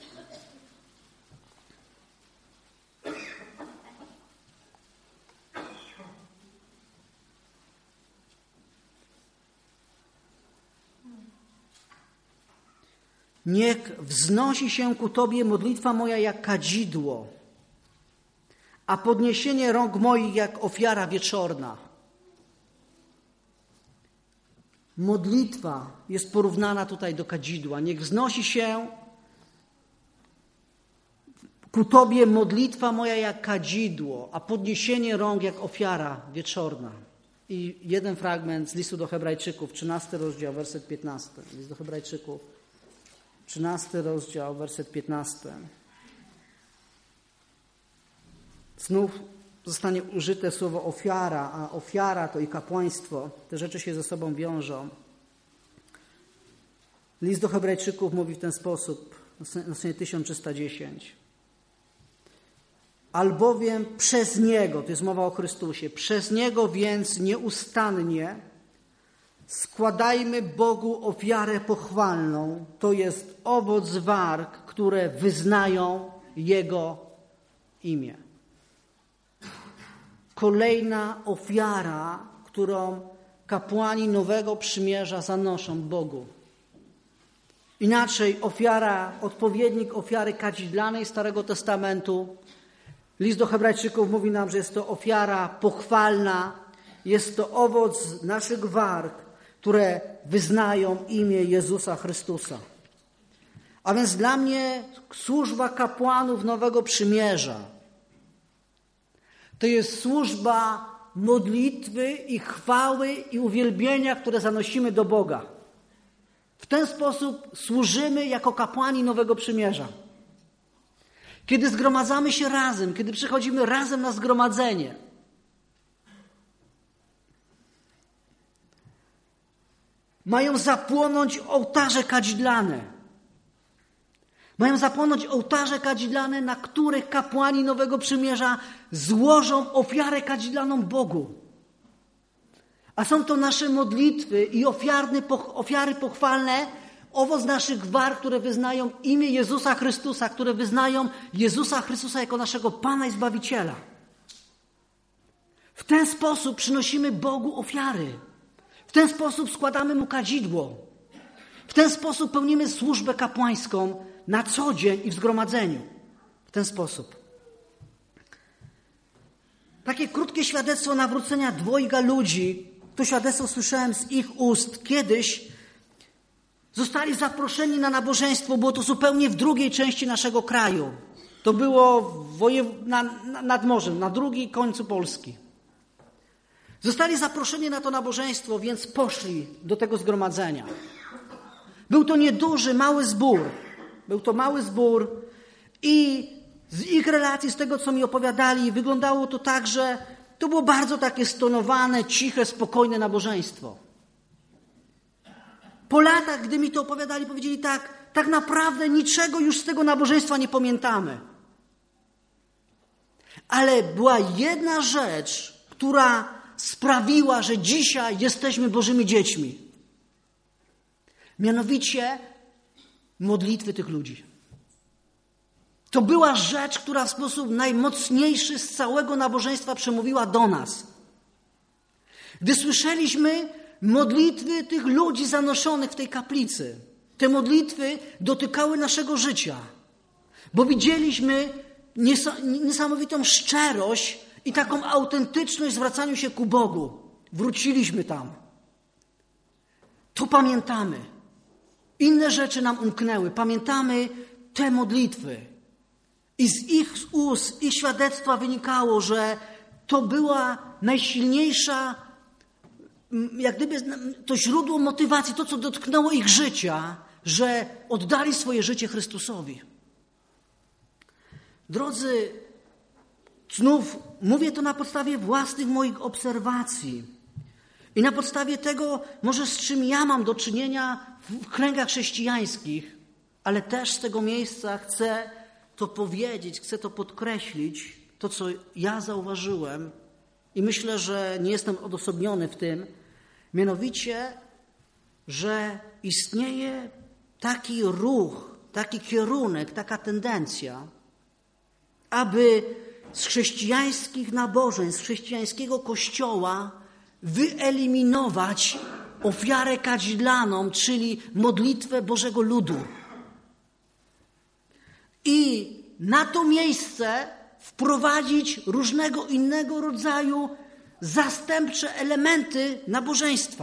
Niech wznosi się ku Tobie modlitwa moja jak kadzidło, a podniesienie rąk moich jak ofiara wieczorna. Modlitwa jest porównana tutaj do kadzidła. Niech wznosi się ku Tobie modlitwa moja jak kadzidło, a podniesienie rąk jak ofiara wieczorna. I jeden fragment z listu do Hebrajczyków, trzynasty rozdział, werset piętnasty. List do Hebrajczyków, trzynasty rozdział, werset piętnasty. Znów zostanie użyte słowo ofiara, a ofiara to i kapłaństwo. Te rzeczy się ze sobą wiążą. List do Hebrajczyków mówi w ten sposób, na stronie tysiąc trzysta dziesięć. Albowiem przez Niego, to jest mowa o Chrystusie, przez Niego więc nieustannie składajmy Bogu ofiarę pochwalną, to jest owoc warg, które wyznają Jego imię. Kolejna ofiara, którą kapłani Nowego Przymierza zanoszą Bogu. Inaczej ofiara, odpowiednik ofiary kadzidlanej Starego Testamentu. List do Hebrajczyków mówi nam, że jest to ofiara pochwalna, jest to owoc naszych warg, które wyznają imię Jezusa Chrystusa. A więc dla mnie służba kapłanów Nowego Przymierza to jest służba modlitwy i chwały i uwielbienia, które zanosimy do Boga. W ten sposób służymy jako kapłani Nowego Przymierza. Kiedy zgromadzamy się razem, kiedy przychodzimy razem na zgromadzenie. Mają zapłonąć ołtarze kadzidlane. Mają zapłonąć ołtarze kadzidlane, na których kapłani Nowego Przymierza złożą ofiarę kadzidlaną Bogu. A są to nasze modlitwy i ofiarny, ofiary pochwalne, owoc naszych war, które wyznają imię Jezusa Chrystusa, które wyznają Jezusa Chrystusa jako naszego Pana i Zbawiciela. W ten sposób przynosimy Bogu ofiary. W ten sposób składamy Mu kadzidło. W ten sposób pełnimy służbę kapłańską na co dzień i w zgromadzeniu. W ten sposób. Takie krótkie świadectwo nawrócenia dwojga ludzi, to świadectwo słyszałem z ich ust. Kiedyś zostali zaproszeni na nabożeństwo, było to zupełnie w drugiej części naszego kraju. To było wojew... na, na, nad morzem, na drugim końcu Polski. Zostali zaproszeni na to nabożeństwo, więc poszli do tego zgromadzenia. Był to nieduży, mały zbór. Był to mały zbór i z ich relacji, z tego, co mi opowiadali, wyglądało to tak, że to było bardzo takie stonowane, ciche, spokojne nabożeństwo. Po latach, gdy mi to opowiadali, powiedzieli tak, tak naprawdę niczego już z tego nabożeństwa nie pamiętamy. Ale była jedna rzecz, która sprawiła, że dzisiaj jesteśmy Bożymi dziećmi. Mianowicie modlitwy tych ludzi. To była rzecz, która w sposób najmocniejszy z całego nabożeństwa przemówiła do nas. Gdy słyszeliśmy modlitwy tych ludzi zanoszonych w tej kaplicy, te modlitwy dotykały naszego życia, bo widzieliśmy niesamowitą szczerość i taką autentyczność w zwracaniu się ku Bogu. Wróciliśmy tam. To pamiętamy. Inne rzeczy nam umknęły. Pamiętamy te modlitwy. I z ich ust, ich świadectwa wynikało, że to była najsilniejsza, jak gdyby to źródło motywacji, to co dotknęło ich życia, że oddali swoje życie Chrystusowi. Drodzy, znów mówię to na podstawie własnych moich obserwacji i na podstawie tego, może z czym ja mam do czynienia w kręgach chrześcijańskich, ale też z tego miejsca chcę to powiedzieć, chcę to podkreślić, to co ja zauważyłem i myślę, że nie jestem odosobniony w tym, mianowicie, że istnieje taki ruch, taki kierunek, taka tendencja, aby z chrześcijańskich nabożeń, z chrześcijańskiego kościoła wyeliminować ofiarę kadzidlaną, czyli modlitwę Bożego ludu. I na to miejsce wprowadzić różnego innego rodzaju zastępcze elementy nabożeństwa.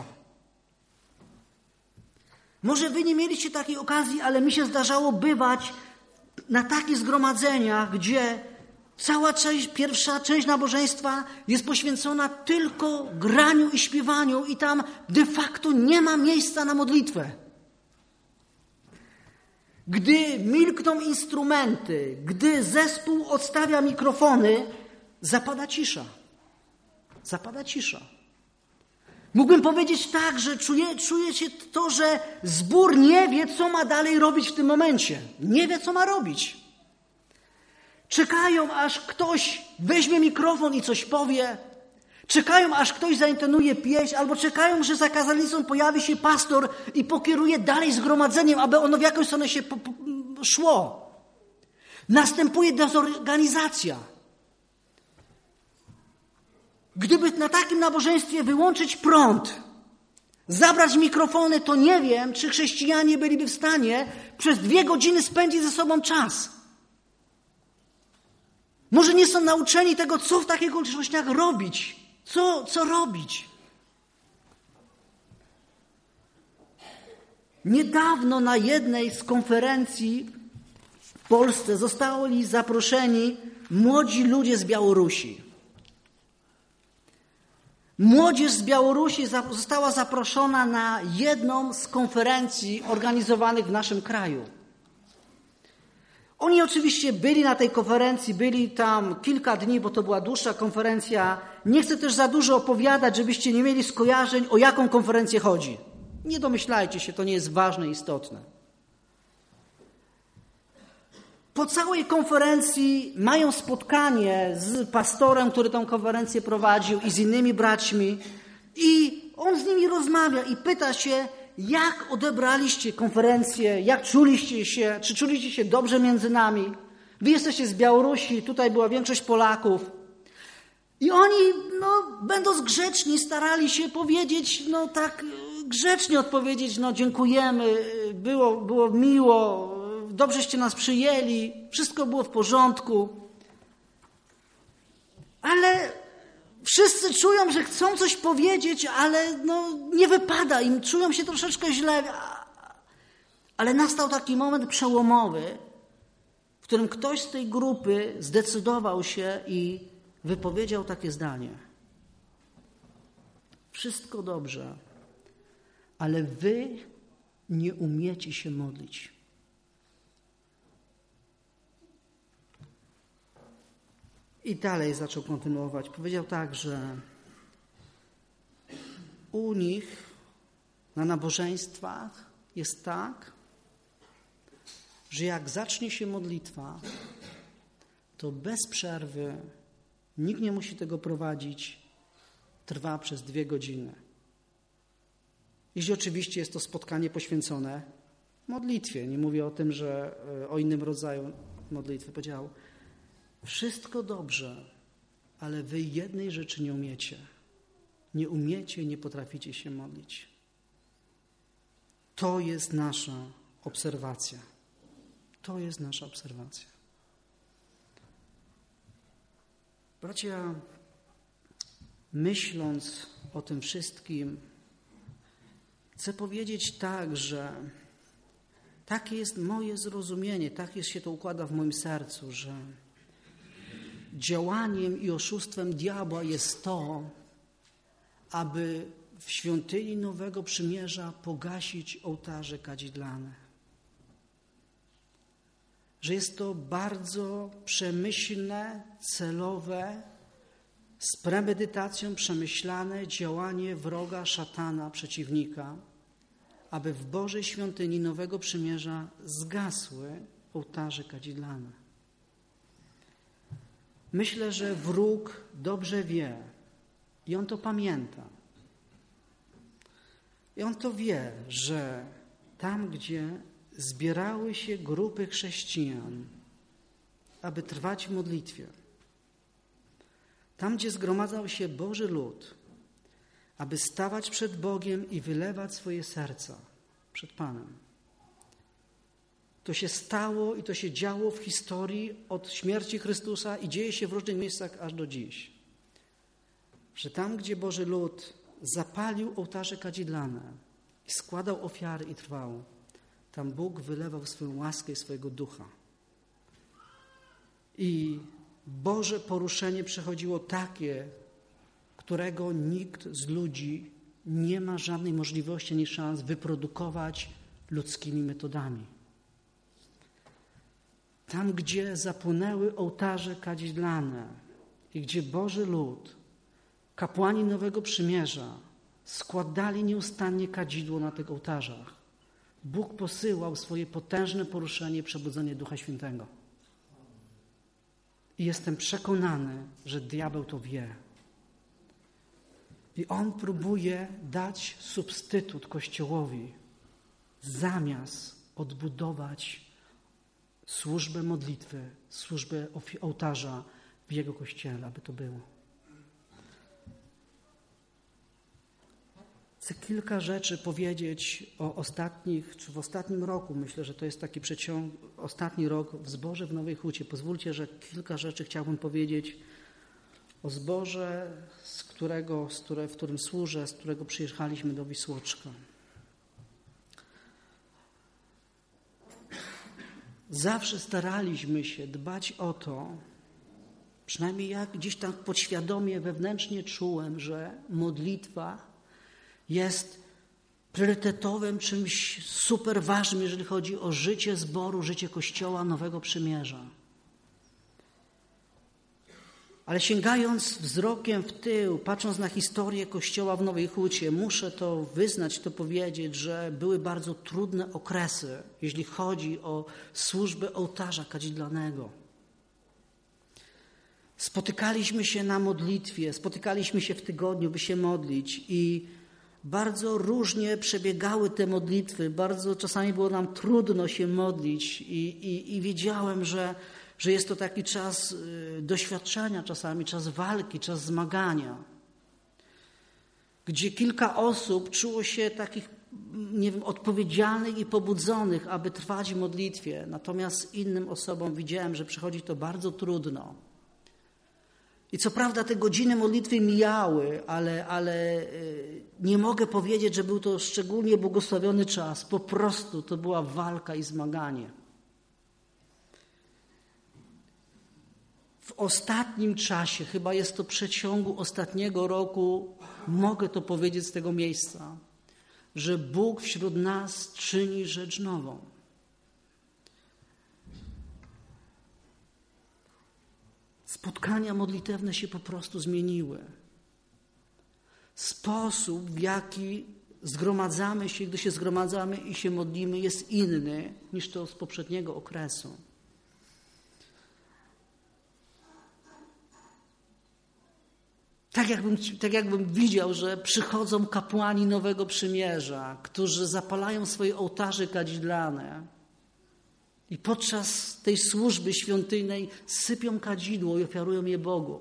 Może wy nie mieliście takiej okazji, ale mi się zdarzało bywać na takich zgromadzeniach, gdzie cała część, pierwsza część nabożeństwa jest poświęcona tylko graniu i śpiewaniu i tam de facto nie ma miejsca na modlitwę. Gdy milkną instrumenty, gdy zespół odstawia mikrofony, zapada cisza. Zapada cisza. Mógłbym powiedzieć tak, że czuje, czuje się to, że zbór nie wie, co ma dalej robić w tym momencie. Nie wie, co ma robić. Czekają, aż ktoś weźmie mikrofon i coś powie. Czekają, aż ktoś zaintonuje pieśń, albo czekają, że za kazalnicą pojawi się pastor i pokieruje dalej zgromadzeniem, aby ono w jakąś stronę się po, po, szło. Następuje dezorganizacja. Gdyby na takim nabożeństwie wyłączyć prąd, zabrać mikrofony, to nie wiem, czy chrześcijanie byliby w stanie przez dwie godziny spędzić ze sobą czas. Może nie są nauczeni tego, co w takich okolicznościach robić. Co, co robić? Niedawno na jednej z konferencji w Polsce zostali zaproszeni młodzi ludzie z Białorusi. Młodzież z Białorusi została zaproszona na jedną z konferencji organizowanych w naszym kraju. Oni oczywiście byli na tej konferencji, byli tam kilka dni, bo to była dłuższa konferencja. Nie chcę też za dużo opowiadać, żebyście nie mieli skojarzeń, o jaką konferencję chodzi. Nie domyślajcie się, to nie jest ważne i istotne. Po całej konferencji mają spotkanie z pastorem, który tę konferencję prowadził i z innymi braćmi i on z nimi rozmawia i pyta się, jak odebraliście konferencję, jak czuliście się, czy czuliście się dobrze między nami. Wy jesteście z Białorusi, tutaj była większość Polaków. I oni, no, będąc grzeczni, starali się powiedzieć, no tak grzecznie odpowiedzieć, no dziękujemy, było, było miło, dobrzeście nas przyjęli, wszystko było w porządku. Ale wszyscy czują, że chcą coś powiedzieć, ale no, nie wypada im, czują się troszeczkę źle. Ale nastał taki moment przełomowy, w którym ktoś z tej grupy zdecydował się i wypowiedział takie zdanie. Wszystko dobrze, ale wy nie umiecie się modlić. I dalej zaczął kontynuować. Powiedział tak, że u nich na nabożeństwach jest tak, że jak zacznie się modlitwa, to bez przerwy, nikt nie musi tego prowadzić, trwa przez dwie godziny. Jeśli oczywiście jest to spotkanie poświęcone modlitwie. Nie mówię o tym, że o innym rodzaju modlitwy. Powiedział, wszystko dobrze, ale wy jednej rzeczy nie umiecie. Nie umiecie, nie potraficie się modlić. To jest nasza obserwacja. To jest nasza obserwacja. Bracia, myśląc o tym wszystkim, chcę powiedzieć tak, że takie jest moje zrozumienie, tak jest się to układa w moim sercu, że działaniem i oszustwem diabła jest to, aby w świątyni Nowego Przymierza pogasić ołtarze kadzidlane. Że jest to bardzo przemyślne, celowe, z premedytacją przemyślane działanie wroga, szatana, przeciwnika, aby w Bożej świątyni Nowego Przymierza zgasły ołtarze kadzidlane. Myślę, że wróg dobrze wie i on to pamięta. I on to wie, że tam, gdzie zbierały się grupy chrześcijan, aby trwać w modlitwie, tam, gdzie zgromadzał się Boży lud, aby stawać przed Bogiem i wylewać swoje serca przed Panem. To się stało i to się działo w historii od śmierci Chrystusa i dzieje się w różnych miejscach aż do dziś. Że tam, gdzie Boży lud zapalił ołtarze kadzidlane i składał ofiary i trwał, tam Bóg wylewał swoją łaskę i swojego ducha. I Boże poruszenie przechodziło takie, którego nikt z ludzi nie ma żadnej możliwości ani szans wyprodukować ludzkimi metodami. Tam, gdzie zapłonęły ołtarze kadzidlane i gdzie Boży lud, kapłani Nowego Przymierza składali nieustannie kadzidło na tych ołtarzach, Bóg posyłał swoje potężne poruszenie i przebudzenie Ducha Świętego. I jestem przekonany, że diabeł to wie. I on próbuje dać substytut Kościołowi, zamiast odbudować służbę modlitwy, służbę ołtarza w jego Kościele, aby to było. Chcę kilka rzeczy powiedzieć o ostatnich, czy w ostatnim roku. Myślę, że to jest taki przeciąg, ostatni rok w zborze w Nowej Hucie. Pozwólcie, że kilka rzeczy chciałbym powiedzieć o zborze, z którego, z które, w którym służę, z którego przyjechaliśmy do Wisłoczka. Zawsze staraliśmy się dbać o to, przynajmniej ja gdzieś tam podświadomie, wewnętrznie czułem, że modlitwa jest priorytetowym, czymś super ważnym, jeżeli chodzi o życie zboru, życie Kościoła Nowego Przymierza. Ale sięgając wzrokiem w tył, patrząc na historię Kościoła w Nowej Hucie, muszę to wyznać, to powiedzieć, że były bardzo trudne okresy, jeśli chodzi o służbę ołtarza kadzidlanego. Spotykaliśmy się na modlitwie, spotykaliśmy się w tygodniu, by się modlić i bardzo różnie przebiegały te modlitwy, bardzo czasami było nam trudno się modlić i, i, i wiedziałem, że, że jest to taki czas doświadczenia czasami, czas walki, czas zmagania, gdzie kilka osób czuło się takich, nie wiem, odpowiedzialnych i pobudzonych, aby trwać w modlitwie, natomiast innym osobom widziałem, że przychodzi to bardzo trudno. I co prawda te godziny modlitwy mijały, ale, ale nie mogę powiedzieć, że był to szczególnie błogosławiony czas. Po prostu to była walka i zmaganie. W ostatnim czasie, chyba jest to w przeciągu ostatniego roku, mogę to powiedzieć z tego miejsca, że Bóg wśród nas czyni rzecz nową. Spotkania modlitewne się po prostu zmieniły. Sposób, w jaki zgromadzamy się, gdy się zgromadzamy i się modlimy, jest inny niż to z poprzedniego okresu. Tak jakbym, tak jakbym widział, że przychodzą kapłani Nowego Przymierza, którzy zapalają swoje ołtarze kadzidlane i podczas tej służby świątynnej sypią kadzidło i ofiarują je Bogu.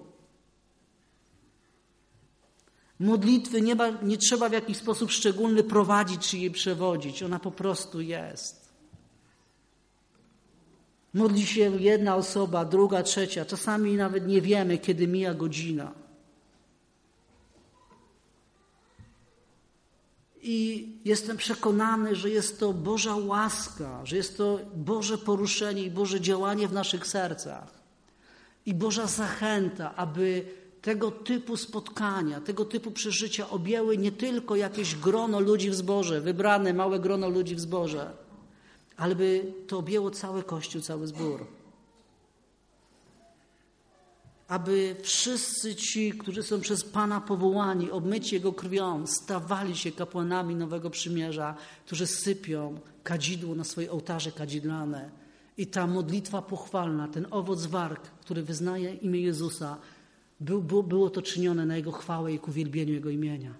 Modlitwy nie, ma, nie trzeba w jakiś sposób szczególny prowadzić czy jej przewodzić. Ona po prostu jest. Modli się jedna osoba, druga, trzecia. Czasami nawet nie wiemy, kiedy mija godzina. I jestem przekonany, że jest to Boża łaska, że jest to Boże poruszenie i Boże działanie w naszych sercach. I Boża zachęta, aby tego typu spotkania, tego typu przeżycia objęły nie tylko jakieś grono ludzi w zborze, wybrane małe grono ludzi w zborze, ale by to objęło cały Kościół, cały zbór. Aby wszyscy ci, którzy są przez Pana powołani, obmyci Jego krwią, stawali się kapłanami Nowego Przymierza, którzy sypią kadzidło na swoje ołtarze kadzidlane. I ta modlitwa pochwalna, ten owoc warg, który wyznaje imię Jezusa, był, było, było to czynione na Jego chwałę i ku wielbieniu Jego imienia.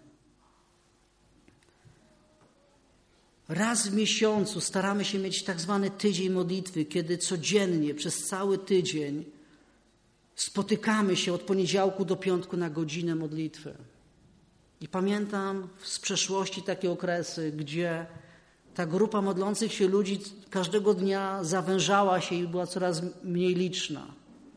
Raz w miesiącu staramy się mieć tak zwany tydzień modlitwy, kiedy codziennie przez cały tydzień spotykamy się od poniedziałku do piątku na godzinę modlitwy. I pamiętam z przeszłości takie okresy, gdzie ta grupa modlących się ludzi każdego dnia zawężała się i była coraz mniej liczna.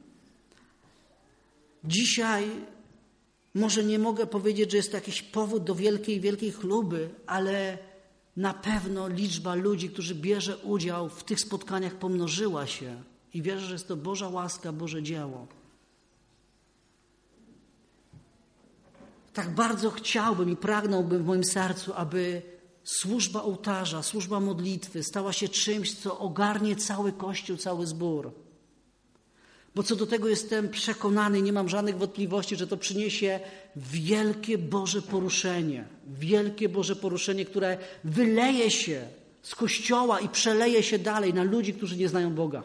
Dzisiaj może nie mogę powiedzieć, że jest to jakiś powód do wielkiej, wielkiej chluby, ale na pewno liczba ludzi, którzy bierze udział w tych spotkaniach, pomnożyła się. I wierzę, że jest to Boża łaska, Boże dzieło. Tak bardzo chciałbym i pragnąłbym w moim sercu, aby służba ołtarza, służba modlitwy stała się czymś, co ogarnie cały Kościół, cały zbór. Bo co do tego jestem przekonany, nie mam żadnych wątpliwości, że to przyniesie wielkie Boże poruszenie. Wielkie Boże poruszenie, które wyleje się z Kościoła i przeleje się dalej na ludzi, którzy nie znają Boga.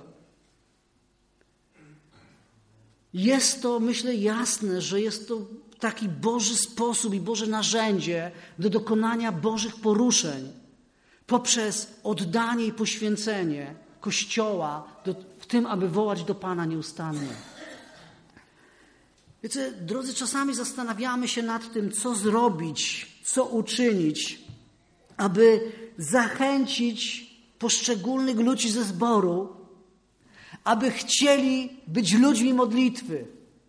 Jest to, myślę, jasne, że jest to taki Boży sposób i Boże narzędzie do dokonania Bożych poruszeń poprzez oddanie i poświęcenie Kościoła do, w tym, aby wołać do Pana nieustannie. Wiecie, drodzy, czasami zastanawiamy się nad tym, co zrobić, co uczynić, aby zachęcić poszczególnych ludzi ze zboru, aby chcieli być ludźmi modlitwy.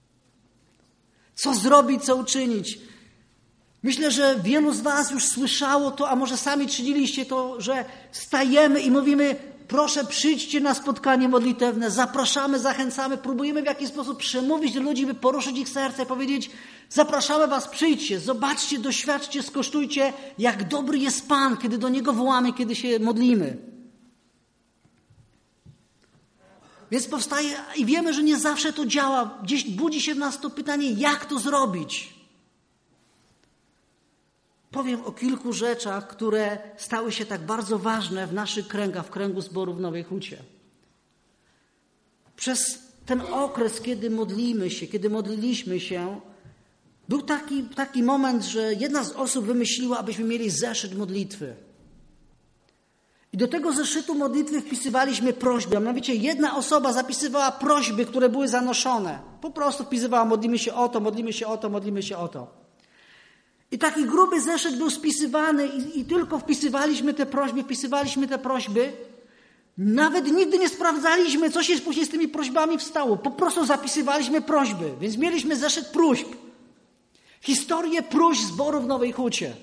Co zrobić, co uczynić? Myślę, że wielu z was już słyszało to, a może sami czyniliście to, że stajemy i mówimy: proszę przyjdźcie na spotkanie modlitewne, zapraszamy, zachęcamy, próbujemy w jakiś sposób przemówić do ludzi, by poruszyć ich serce i powiedzieć, zapraszamy was, przyjdźcie, zobaczcie, doświadczcie, skosztujcie, jak dobry jest Pan, kiedy do Niego wołamy, kiedy się modlimy. Więc powstaje i wiemy, że nie zawsze to działa. Gdzieś budzi się w nas to pytanie, jak to zrobić? Powiem o kilku rzeczach, które stały się tak bardzo ważne w naszych kręgach, w kręgu zboru w Nowej Hucie. Przez ten okres, kiedy modlimy się, kiedy modliliśmy się, był taki, taki moment, że jedna z osób wymyśliła, abyśmy mieli zeszyt modlitwy. I do tego zeszytu modlitwy wpisywaliśmy prośby. A mianowicie jedna osoba zapisywała prośby, które były zanoszone. Po prostu wpisywała, modlimy się o to, modlimy się o to, modlimy się o to. I taki gruby zeszyt był spisywany i, i tylko wpisywaliśmy te prośby, wpisywaliśmy te prośby. Nawet nigdy nie sprawdzaliśmy, co się później z tymi prośbami wstało. Po prostu zapisywaliśmy prośby. Więc mieliśmy zeszyt próśb. Historię próśb zboru w Nowej Hucie.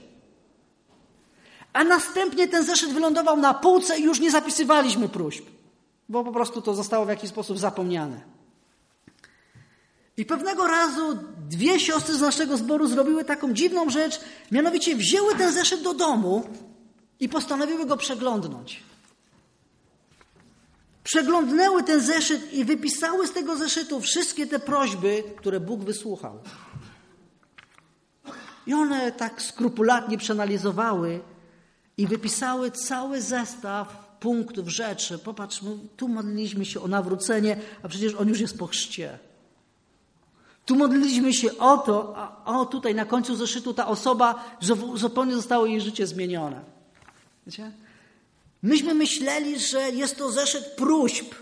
A następnie ten zeszyt wylądował na półce i już nie zapisywaliśmy próśb. Bo po prostu to zostało w jakiś sposób zapomniane. I pewnego razu dwie siostry z naszego zboru zrobiły taką dziwną rzecz, mianowicie wzięły ten zeszyt do domu i postanowiły go przeglądnąć. Przeglądnęły ten zeszyt i wypisały z tego zeszytu wszystkie te prośby, które Bóg wysłuchał. I one tak skrupulatnie przeanalizowały i wypisały cały zestaw punktów, rzeczy. Popatrz, tu modliliśmy się o nawrócenie, a przecież on już jest po chrzcie. Tu modliliśmy się o to, a o tutaj na końcu zeszytu ta osoba, że zupełnie zostało jej życie zmienione. Wiecie? Myśmy myśleli, że jest to zeszyt próśb.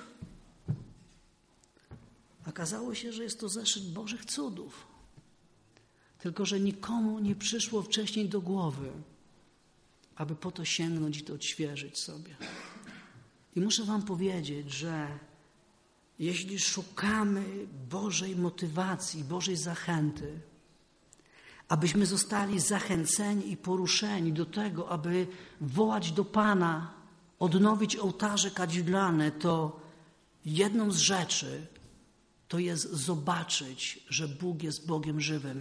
Okazało się, że jest to zeszyt Bożych cudów. Tylko że nikomu nie przyszło wcześniej do głowy, aby po to sięgnąć i to odświeżyć sobie. I muszę wam powiedzieć, że jeśli szukamy Bożej motywacji, Bożej zachęty, abyśmy zostali zachęceni i poruszeni do tego, aby wołać do Pana, odnowić ołtarze kadzidlane, to jedną z rzeczy to jest zobaczyć, że Bóg jest Bogiem żywym.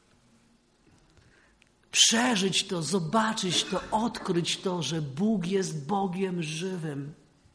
Przeżyć to, zobaczyć to, odkryć to, że Bóg jest Bogiem żywym.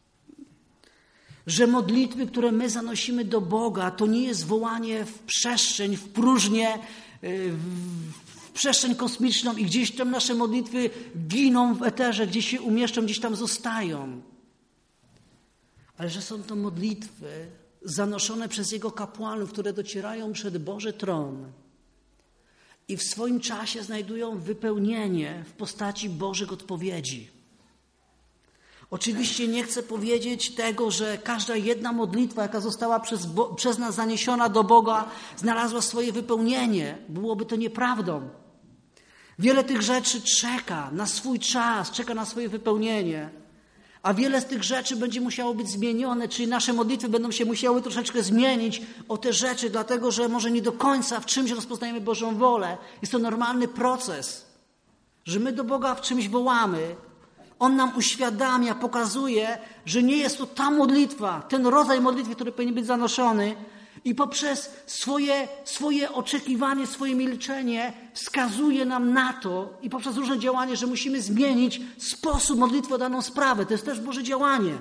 Że modlitwy, które my zanosimy do Boga, to nie jest wołanie w przestrzeń, w próżnię, w przestrzeń kosmiczną i gdzieś tam nasze modlitwy giną w eterze, gdzieś się umieszczą, gdzieś tam zostają. Ale że są to modlitwy zanoszone przez Jego kapłanów, które docierają przed Boży tron i w swoim czasie znajdują wypełnienie w postaci Bożych odpowiedzi. Oczywiście nie chcę powiedzieć tego, że każda jedna modlitwa, jaka została przez, Bo- przez nas zaniesiona do Boga, znalazła swoje wypełnienie. Byłoby to nieprawdą. Wiele tych rzeczy czeka na swój czas, czeka na swoje wypełnienie. A wiele z tych rzeczy będzie musiało być zmienione, czyli nasze modlitwy będą się musiały troszeczkę zmienić o te rzeczy, dlatego że może nie do końca w czymś rozpoznajemy Bożą wolę. Jest to normalny proces, że my do Boga w czymś wołamy. On nam uświadamia, pokazuje, że nie jest to ta modlitwa, ten rodzaj modlitwy, który powinien być zanoszony i poprzez swoje, swoje oczekiwanie, swoje milczenie wskazuje nam na to i poprzez różne działania, że musimy zmienić sposób modlitwy o daną sprawę. To jest też Boże działanie.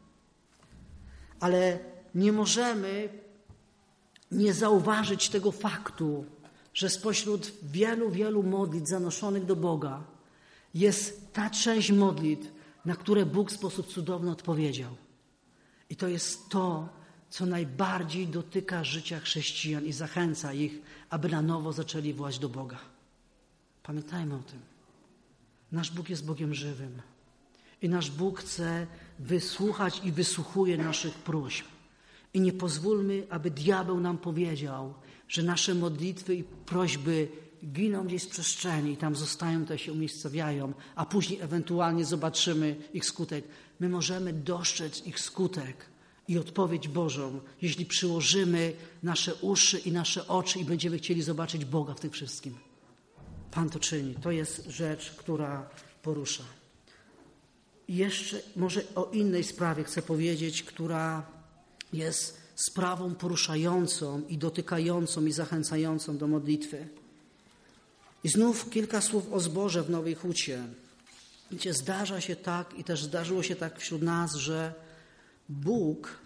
Ale nie możemy nie zauważyć tego faktu, że spośród wielu, wielu modlitw zanoszonych do Boga jest ta część modlitw, na które Bóg w sposób cudowny odpowiedział. I to jest to, co najbardziej dotyka życia chrześcijan i zachęca ich, aby na nowo zaczęli wołać do Boga. Pamiętajmy o tym. Nasz Bóg jest Bogiem żywym. I nasz Bóg chce wysłuchać i wysłuchuje naszych próśb. I nie pozwólmy, aby diabeł nam powiedział, że nasze modlitwy i prośby giną gdzieś w przestrzeni i tam zostają, tutaj się umiejscowiają, a później ewentualnie zobaczymy ich skutek. My możemy dostrzec ich skutek i odpowiedź Bożą, jeśli przyłożymy nasze uszy i nasze oczy i będziemy chcieli zobaczyć Boga w tym wszystkim. Pan to czyni. To jest rzecz, która porusza. I jeszcze może o innej sprawie chcę powiedzieć, która jest sprawą poruszającą i dotykającą i zachęcającą do modlitwy. I znów kilka słów o zborze w Nowej Hucie. Wiecie, zdarza się tak i też zdarzyło się tak wśród nas, że Bóg,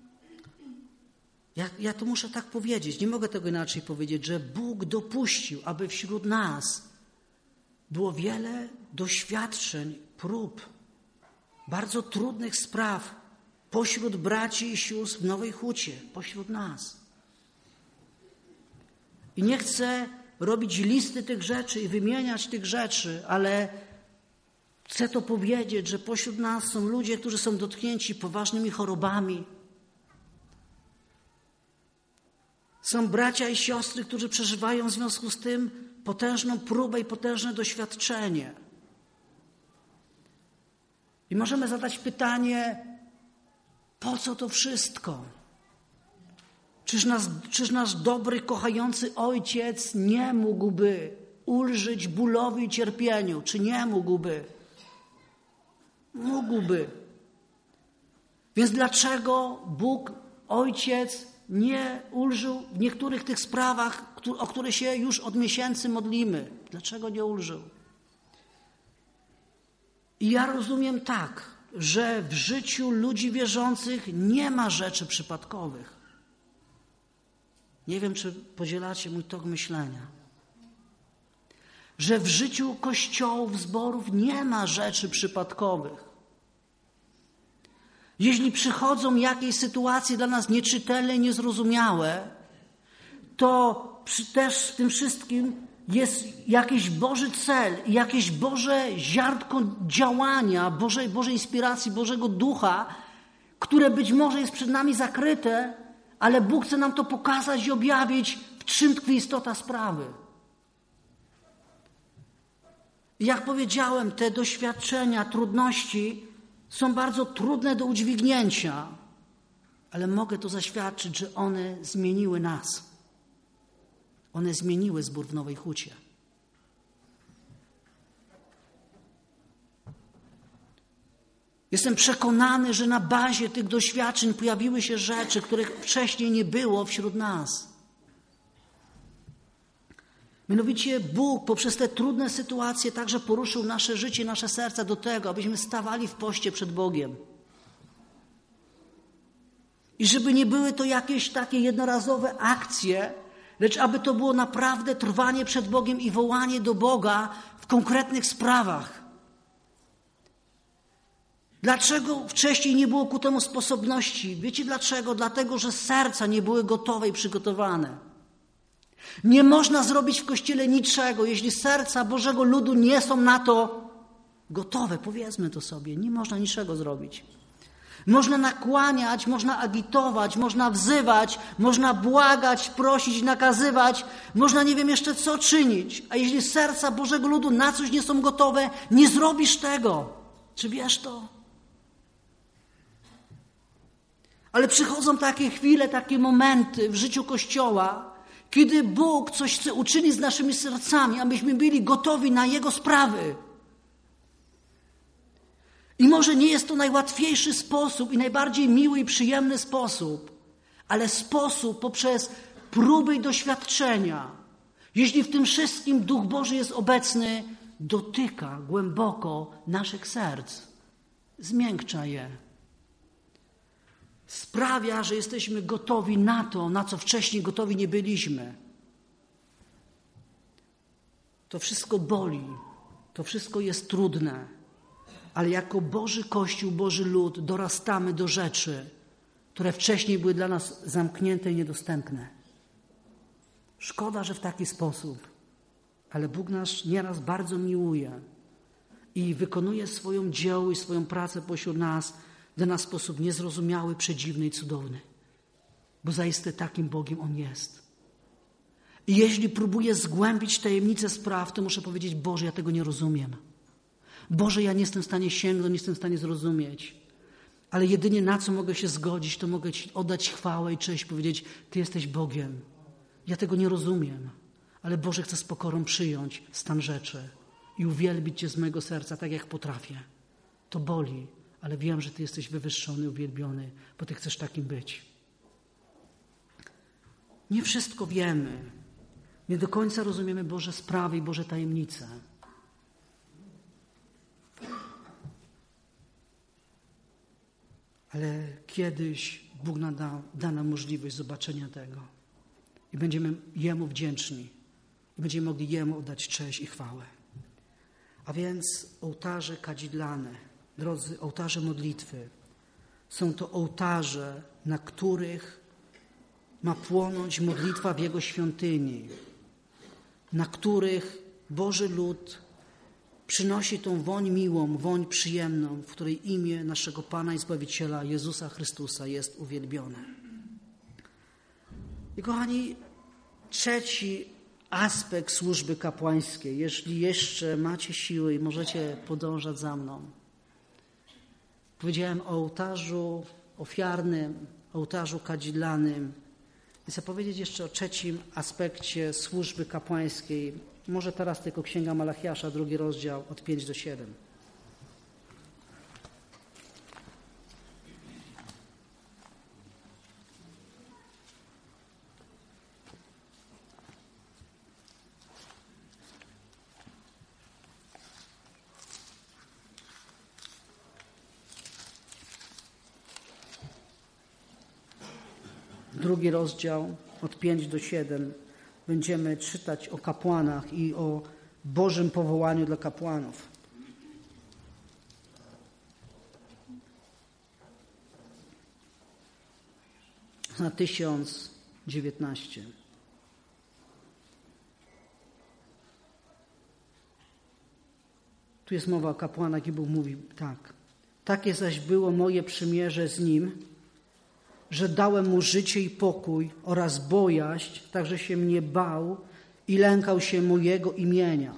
ja, ja to muszę tak powiedzieć, nie mogę tego inaczej powiedzieć, że Bóg dopuścił, aby wśród nas było wiele doświadczeń, prób, bardzo trudnych spraw pośród braci i sióstr w Nowej Hucie, pośród nas. I nie chcę robić listy tych rzeczy i wymieniać tych rzeczy, ale chcę to powiedzieć, że pośród nas są ludzie, którzy są dotknięci poważnymi chorobami. Są bracia i siostry, którzy przeżywają w związku z tym potężną próbę i potężne doświadczenie. I możemy zadać pytanie, po co to wszystko? Czyż, nas, czyż nasz dobry, kochający Ojciec nie mógłby ulżyć bólowi i cierpieniu? Czy nie mógłby? Mógłby. Więc dlaczego Bóg, Ojciec, nie ulżył w niektórych tych sprawach, o które się już od miesięcy modlimy? Dlaczego nie ulżył? I ja rozumiem tak, że w życiu ludzi wierzących nie ma rzeczy przypadkowych. Nie wiem, czy podzielacie mój tok myślenia. Że w życiu kościołów, zborów nie ma rzeczy przypadkowych. Jeśli przychodzą jakieś sytuacje dla nas nieczytelne i niezrozumiałe, to też w tym wszystkim jest jakiś Boży cel, jakieś Boże ziarnko działania, Bożej, Bożej inspiracji, Bożego Ducha, które być może jest przed nami zakryte, ale Bóg chce nam to pokazać i objawić, w czym tkwi istota sprawy. I jak powiedziałem, te doświadczenia, trudności są bardzo trudne do udźwignięcia, ale mogę to zaświadczyć, że one zmieniły nas. One zmieniły zbór w Nowej Hucie. Jestem przekonany, że na bazie tych doświadczeń pojawiły się rzeczy, których wcześniej nie było wśród nas. Mianowicie Bóg poprzez te trudne sytuacje także poruszył nasze życie, nasze serca do tego, abyśmy stawali w poście przed Bogiem. I żeby nie były to jakieś takie jednorazowe akcje, lecz aby to było naprawdę trwanie przed Bogiem i wołanie do Boga w konkretnych sprawach. Dlaczego wcześniej nie było ku temu sposobności? Wiecie dlaczego? Dlatego, że serca nie były gotowe i przygotowane. Nie można zrobić w Kościele niczego, jeśli serca Bożego ludu nie są na to gotowe. Powiedzmy to sobie, nie można niczego zrobić. Można nakłaniać, można agitować, można wzywać, można błagać, prosić, nakazywać, można nie wiem jeszcze co czynić. A jeśli serca Bożego ludu na coś nie są gotowe, nie zrobisz tego. Czy wiesz to? Ale przychodzą takie chwile, takie momenty w życiu Kościoła, kiedy Bóg coś chce uczynić z naszymi sercami, abyśmy byli gotowi na Jego sprawy. I może nie jest to najłatwiejszy sposób i najbardziej miły i przyjemny sposób, ale sposób poprzez próby i doświadczenia. Jeśli w tym wszystkim Duch Boży jest obecny, dotyka głęboko naszych serc, zmiękcza je. Sprawia, że jesteśmy gotowi na to, na co wcześniej gotowi nie byliśmy. To wszystko boli, to wszystko jest trudne, ale jako Boży Kościół, Boży lud dorastamy do rzeczy, które wcześniej były dla nas zamknięte i niedostępne. Szkoda, że w taki sposób, ale Bóg nas nieraz bardzo miłuje i wykonuje swoją dzieło i swoją pracę pośród nas w nas sposób niezrozumiały, przedziwny i cudowny. Bo zaiste takim Bogiem On jest. I jeśli próbuję zgłębić tajemnicę spraw, to muszę powiedzieć, Boże, ja tego nie rozumiem. Boże, ja nie jestem w stanie sięgnąć, nie jestem w stanie zrozumieć. Ale jedynie na co mogę się zgodzić, to mogę Ci oddać chwałę i cześć, powiedzieć, Ty jesteś Bogiem. Ja tego nie rozumiem, ale Boże, chcę z pokorą przyjąć stan rzeczy i uwielbić Cię z mojego serca, tak jak potrafię. To boli, ale wiem, że Ty jesteś wywyższony, uwielbiony, bo Ty chcesz takim być. Nie wszystko wiemy. Nie do końca rozumiemy Boże sprawy i Boże tajemnice. Ale kiedyś Bóg da, da nam możliwość zobaczenia tego. I będziemy Jemu wdzięczni. I będziemy mogli Jemu oddać cześć i chwałę. A więc ołtarze kadzidlane, drodzy, ołtarze modlitwy, są to ołtarze, na których ma płonąć modlitwa w Jego świątyni, na których Boży lud przynosi tą woń miłą, woń przyjemną, w której imię naszego Pana i Zbawiciela Jezusa Chrystusa jest uwielbione. I kochani, trzeci aspekt służby kapłańskiej, jeśli jeszcze macie siły i możecie podążać za mną. Powiedziałem o ołtarzu ofiarnym, ołtarzu kadzidlanym. Chcę powiedzieć jeszcze o trzecim aspekcie służby kapłańskiej. Może teraz tylko Księga Malachiasza, drugi rozdział, od pięć do siedem. Drugi rozdział, od pięć do siedem. Będziemy czytać o kapłanach i o Bożym powołaniu dla kapłanów. Na tysiąc dziewiętnaście. Tu jest mowa o kapłanach i Bóg mówi tak. Takie zaś było moje przymierze z nim, że dałem mu życie i pokój oraz bojaźń, tak że się mnie bał i lękał się mojego imienia.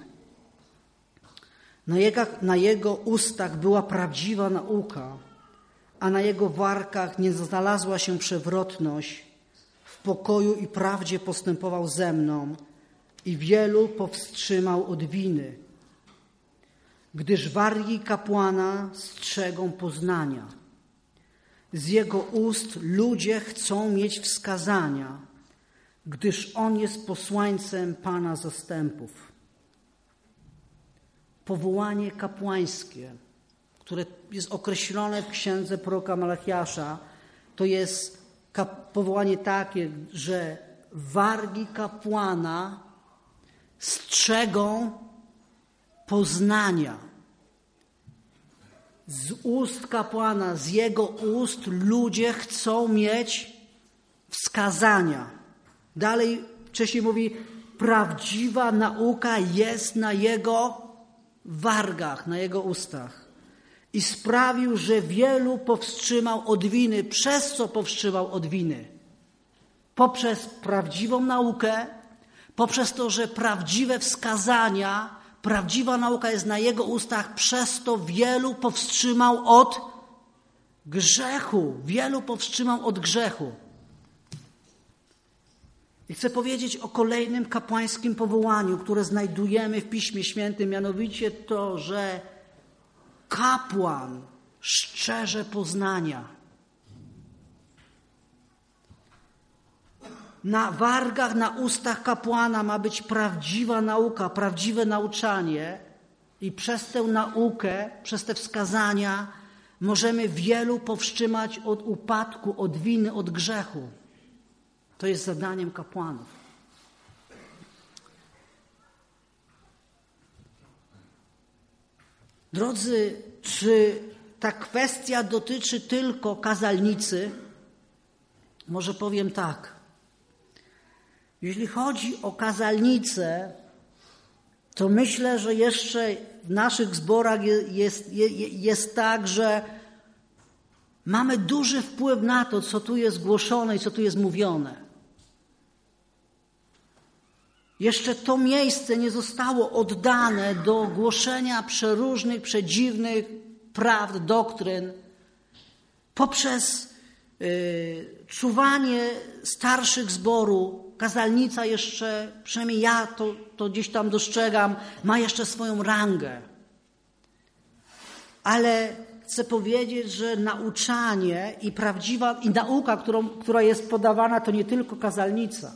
Na jego, na jego ustach była prawdziwa nauka, a na jego warkach nie znalazła się przewrotność. W pokoju i prawdzie postępował ze mną i wielu powstrzymał od winy, gdyż wargi kapłana strzegą poznania. Z jego ust ludzie chcą mieć wskazania, gdyż on jest posłańcem Pana zastępów. Powołanie kapłańskie, które jest określone w księdze proroka Malachiasza, to jest powołanie takie, że wargi kapłana strzegą poznania. Z ust kapłana, z jego ust ludzie chcą mieć wskazania. Dalej wcześniej mówi, prawdziwa nauka jest na jego wargach, na jego ustach. I sprawił, że wielu powstrzymał od winy. Przez co powstrzymał od winy? Poprzez prawdziwą naukę, poprzez to, że prawdziwe wskazania, prawdziwa nauka jest na jego ustach, przez to wielu powstrzymał od grzechu. Wielu powstrzymał od grzechu. I chcę powiedzieć o kolejnym kapłańskim powołaniu, które znajdujemy w Piśmie Świętym, mianowicie to, że kapłan szczerze poznania. Na wargach, na ustach kapłana ma być prawdziwa nauka, prawdziwe nauczanie i przez tę naukę, przez te wskazania możemy wielu powstrzymać od upadku, od winy, od grzechu. To jest zadaniem kapłanów. Drodzy, czy ta kwestia dotyczy tylko kazalnicy? Może powiem tak. Jeśli chodzi o kazalnicę, to myślę, że jeszcze w naszych zborach jest, jest, jest tak, że mamy duży wpływ na to, co tu jest głoszone i co tu jest mówione. Jeszcze to miejsce nie zostało oddane do głoszenia przeróżnych, przedziwnych prawd, doktryn poprzez y, czuwanie starszych zboru. Kazalnica jeszcze, przynajmniej ja to, to gdzieś tam dostrzegam, ma jeszcze swoją rangę. Ale chcę powiedzieć, że nauczanie i prawdziwa i nauka, którą, która jest podawana, to nie tylko kazalnica.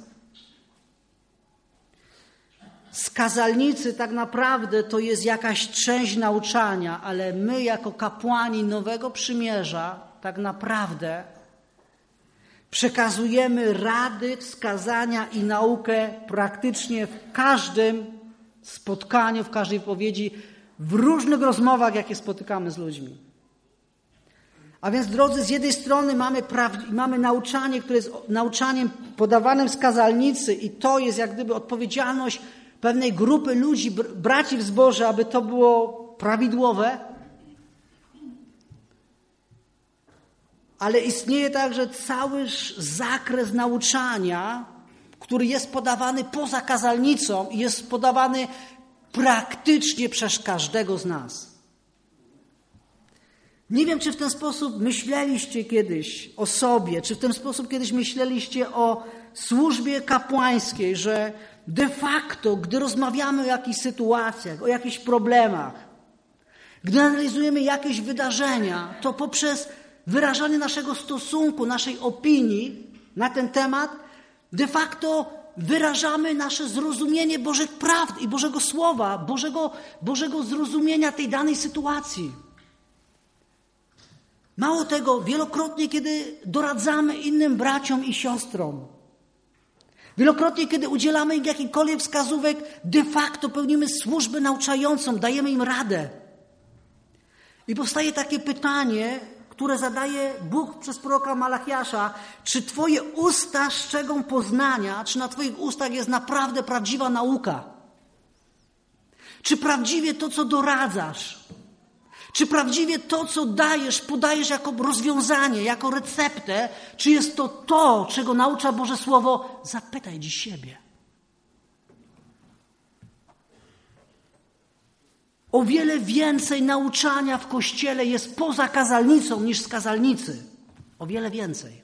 Z kazalnicy tak naprawdę to jest jakaś część nauczania, ale my jako kapłani Nowego Przymierza tak naprawdę przekazujemy rady, wskazania i naukę praktycznie w każdym spotkaniu, w każdej wypowiedzi, w różnych rozmowach, jakie spotykamy z ludźmi. A więc, drodzy, z jednej strony mamy, praw- mamy nauczanie, które jest nauczaniem podawanym z kazalnicy i to jest jak gdyby odpowiedzialność pewnej grupy ludzi, br- braci w zborze, aby to było prawidłowe. Ale istnieje także cały zakres nauczania, który jest podawany poza kazalnicą i jest podawany praktycznie przez każdego z nas. Nie wiem, czy w ten sposób myśleliście kiedyś o sobie, czy w ten sposób kiedyś myśleliście o służbie kapłańskiej, że de facto, gdy rozmawiamy o jakichś sytuacjach, o jakichś problemach, gdy analizujemy jakieś wydarzenia, to poprzez wyrażanie naszego stosunku, naszej opinii na ten temat, de facto wyrażamy nasze zrozumienie Bożych prawd i Bożego Słowa, Bożego, Bożego zrozumienia tej danej sytuacji. Mało tego, wielokrotnie, kiedy doradzamy innym braciom i siostrom, wielokrotnie, kiedy udzielamy im jakichkolwiek wskazówek, de facto pełnimy służbę nauczającą, dajemy im radę. I powstaje takie pytanie, które zadaje Bóg przez proroka Malachiasza, czy twoje usta szczegą poznania, czy na twoich ustach jest naprawdę prawdziwa nauka? Czy prawdziwie to, co doradzasz, czy prawdziwie to, co dajesz, podajesz jako rozwiązanie, jako receptę, czy jest to to, czego naucza Boże Słowo? Zapytaj dziś siebie. O wiele więcej nauczania w Kościele jest poza kazalnicą niż z kazalnicy. O wiele więcej.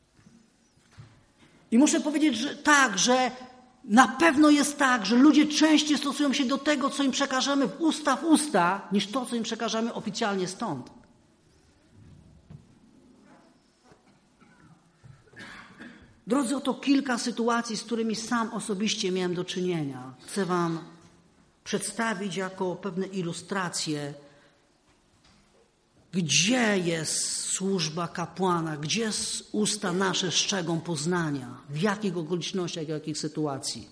I muszę powiedzieć, że tak, że na pewno jest tak, że ludzie częściej stosują się do tego, co im przekażemy w usta w usta, niż to, co im przekażemy oficjalnie stąd. Drodzy, oto kilka sytuacji, z którymi sam osobiście miałem do czynienia. Chcę wam przedstawić jako pewne ilustracje, gdzie jest służba kapłana, gdzie usta nasze szczegą poznania, w jakich okolicznościach, w jakich sytuacji.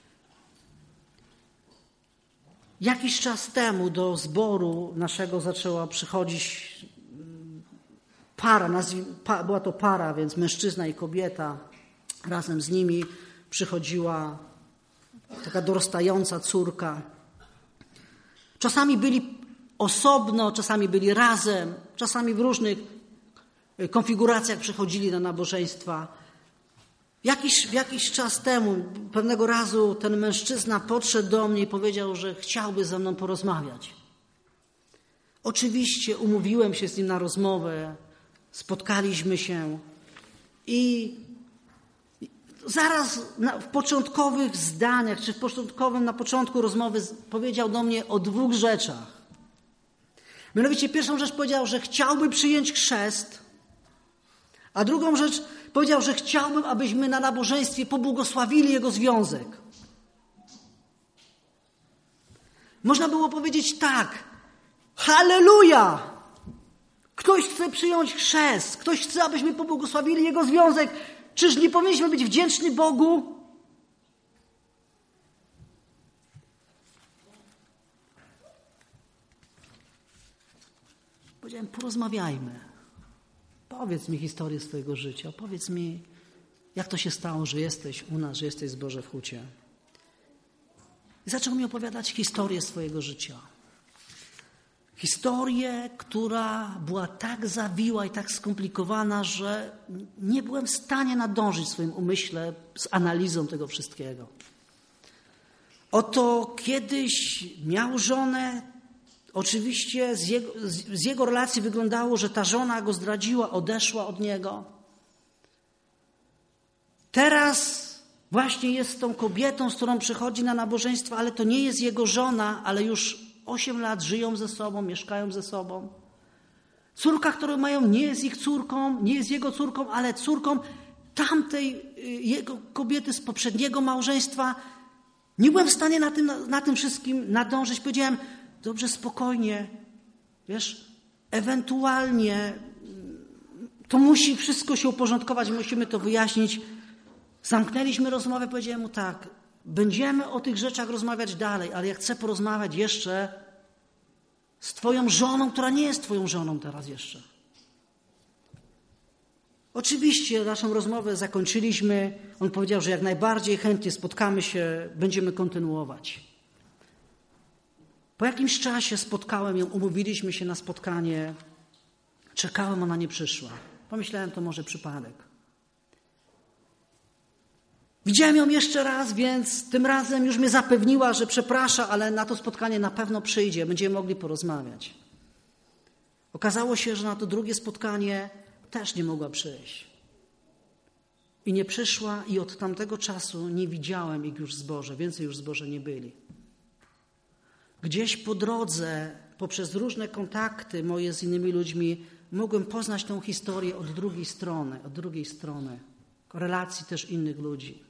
Jakiś czas temu do zboru naszego zaczęła przychodzić para, nazwij, pa, była to para, więc mężczyzna i kobieta. Razem z nimi przychodziła taka dorastająca córka. Czasami byli osobno, czasami byli razem, czasami w różnych konfiguracjach przychodzili na nabożeństwa. Jakiś, jakiś czas temu, pewnego razu ten mężczyzna podszedł do mnie i powiedział, że chciałby ze mną porozmawiać. Oczywiście umówiłem się z nim na rozmowę, spotkaliśmy się i zaraz na, w początkowych zdaniach, czy w początkowym, na początku rozmowy powiedział do mnie o dwóch rzeczach. Mianowicie pierwszą rzecz powiedział, że chciałby przyjąć chrzest, a drugą rzecz powiedział, że chciałbym, abyśmy na nabożeństwie pobłogosławili jego związek. Można było powiedzieć tak, halleluja! Ktoś chce przyjąć chrzest, ktoś chce, abyśmy pobłogosławili jego związek. Czyż nie powinniśmy być wdzięczni Bogu? Powiedziałem, porozmawiajmy. Powiedz mi historię swojego życia. Powiedz mi, jak to się stało, że jesteś u nas, że jesteś w Zborze w Hucie. I zaczął mi opowiadać historię swojego życia. Historię, która była tak zawiła i tak skomplikowana, że nie byłem w stanie nadążyć w swoim umyśle z analizą tego wszystkiego. Oto kiedyś miał żonę, oczywiście z jego, z jego relacji wyglądało, że ta żona go zdradziła, odeszła od niego. Teraz właśnie jest tą kobietą, z którą przychodzi na nabożeństwo, ale to nie jest jego żona, ale już osiem lat żyją ze sobą, mieszkają ze sobą. Córka, którą mają, nie jest ich córką, nie jest jego córką, ale córką tamtej jego kobiety z poprzedniego małżeństwa. Nie byłem w stanie na tym, na tym wszystkim nadążyć. Powiedziałem, dobrze, spokojnie, wiesz, ewentualnie to musi wszystko się uporządkować, musimy to wyjaśnić. Zamknęliśmy rozmowę, powiedziałem mu tak, będziemy o tych rzeczach rozmawiać dalej, ale ja chcę porozmawiać jeszcze z twoją żoną, która nie jest twoją żoną teraz jeszcze. Oczywiście naszą rozmowę zakończyliśmy. On powiedział, że jak najbardziej chętnie spotkamy się, będziemy kontynuować. Po jakimś czasie spotkałem ją, umówiliśmy się na spotkanie. Czekałem, ona nie przyszła. Pomyślałem, to może przypadek. Widziałem ją jeszcze raz, więc tym razem już mnie zapewniła, że przeprasza, ale na to spotkanie na pewno przyjdzie. Będziemy mogli porozmawiać. Okazało się, że na to drugie spotkanie też nie mogła przyjść. I nie przyszła i od tamtego czasu nie widziałem ich już w zborze. Więcej już w zborze nie byli. Gdzieś po drodze, poprzez różne kontakty moje z innymi ludźmi, mogłem poznać tą historię od drugiej strony, od drugiej strony. Relacji też innych ludzi.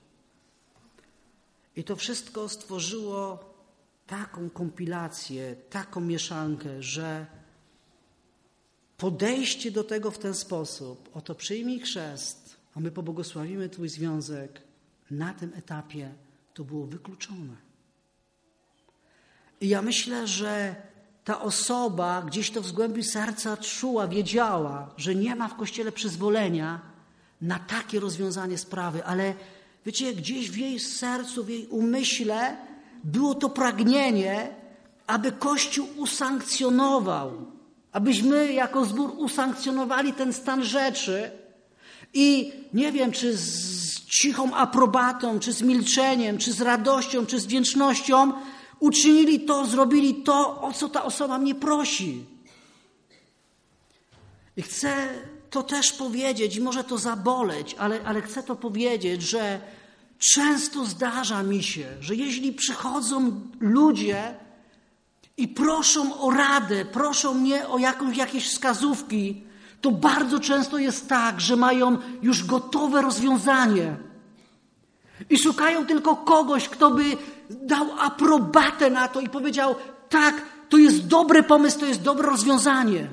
I to wszystko stworzyło taką kompilację, taką mieszankę, że podejście do tego w ten sposób, oto przyjmij chrzest, a my pobłogosławimy twój związek, na tym etapie to było wykluczone. I ja myślę, że ta osoba gdzieś to w głębi serca czuła, wiedziała, że nie ma w Kościele przyzwolenia na takie rozwiązanie sprawy, ale wiecie, gdzieś w jej sercu, w jej umyśle było to pragnienie, aby Kościół usankcjonował, abyśmy jako zbór usankcjonowali ten stan rzeczy i nie wiem, czy z cichą aprobatą, czy z milczeniem, czy z radością, czy z wdzięcznością uczynili to, zrobili to, o co ta osoba mnie prosi. I chcę to też powiedzieć, i może to zaboleć, ale, ale chcę to powiedzieć, że często zdarza mi się, że jeśli przychodzą ludzie i proszą o radę, proszą mnie o jakąś, jakieś wskazówki, to bardzo często jest tak, że mają już gotowe rozwiązanie i szukają tylko kogoś, kto by dał aprobatę na to i powiedział, tak, to jest dobry pomysł, to jest dobre rozwiązanie.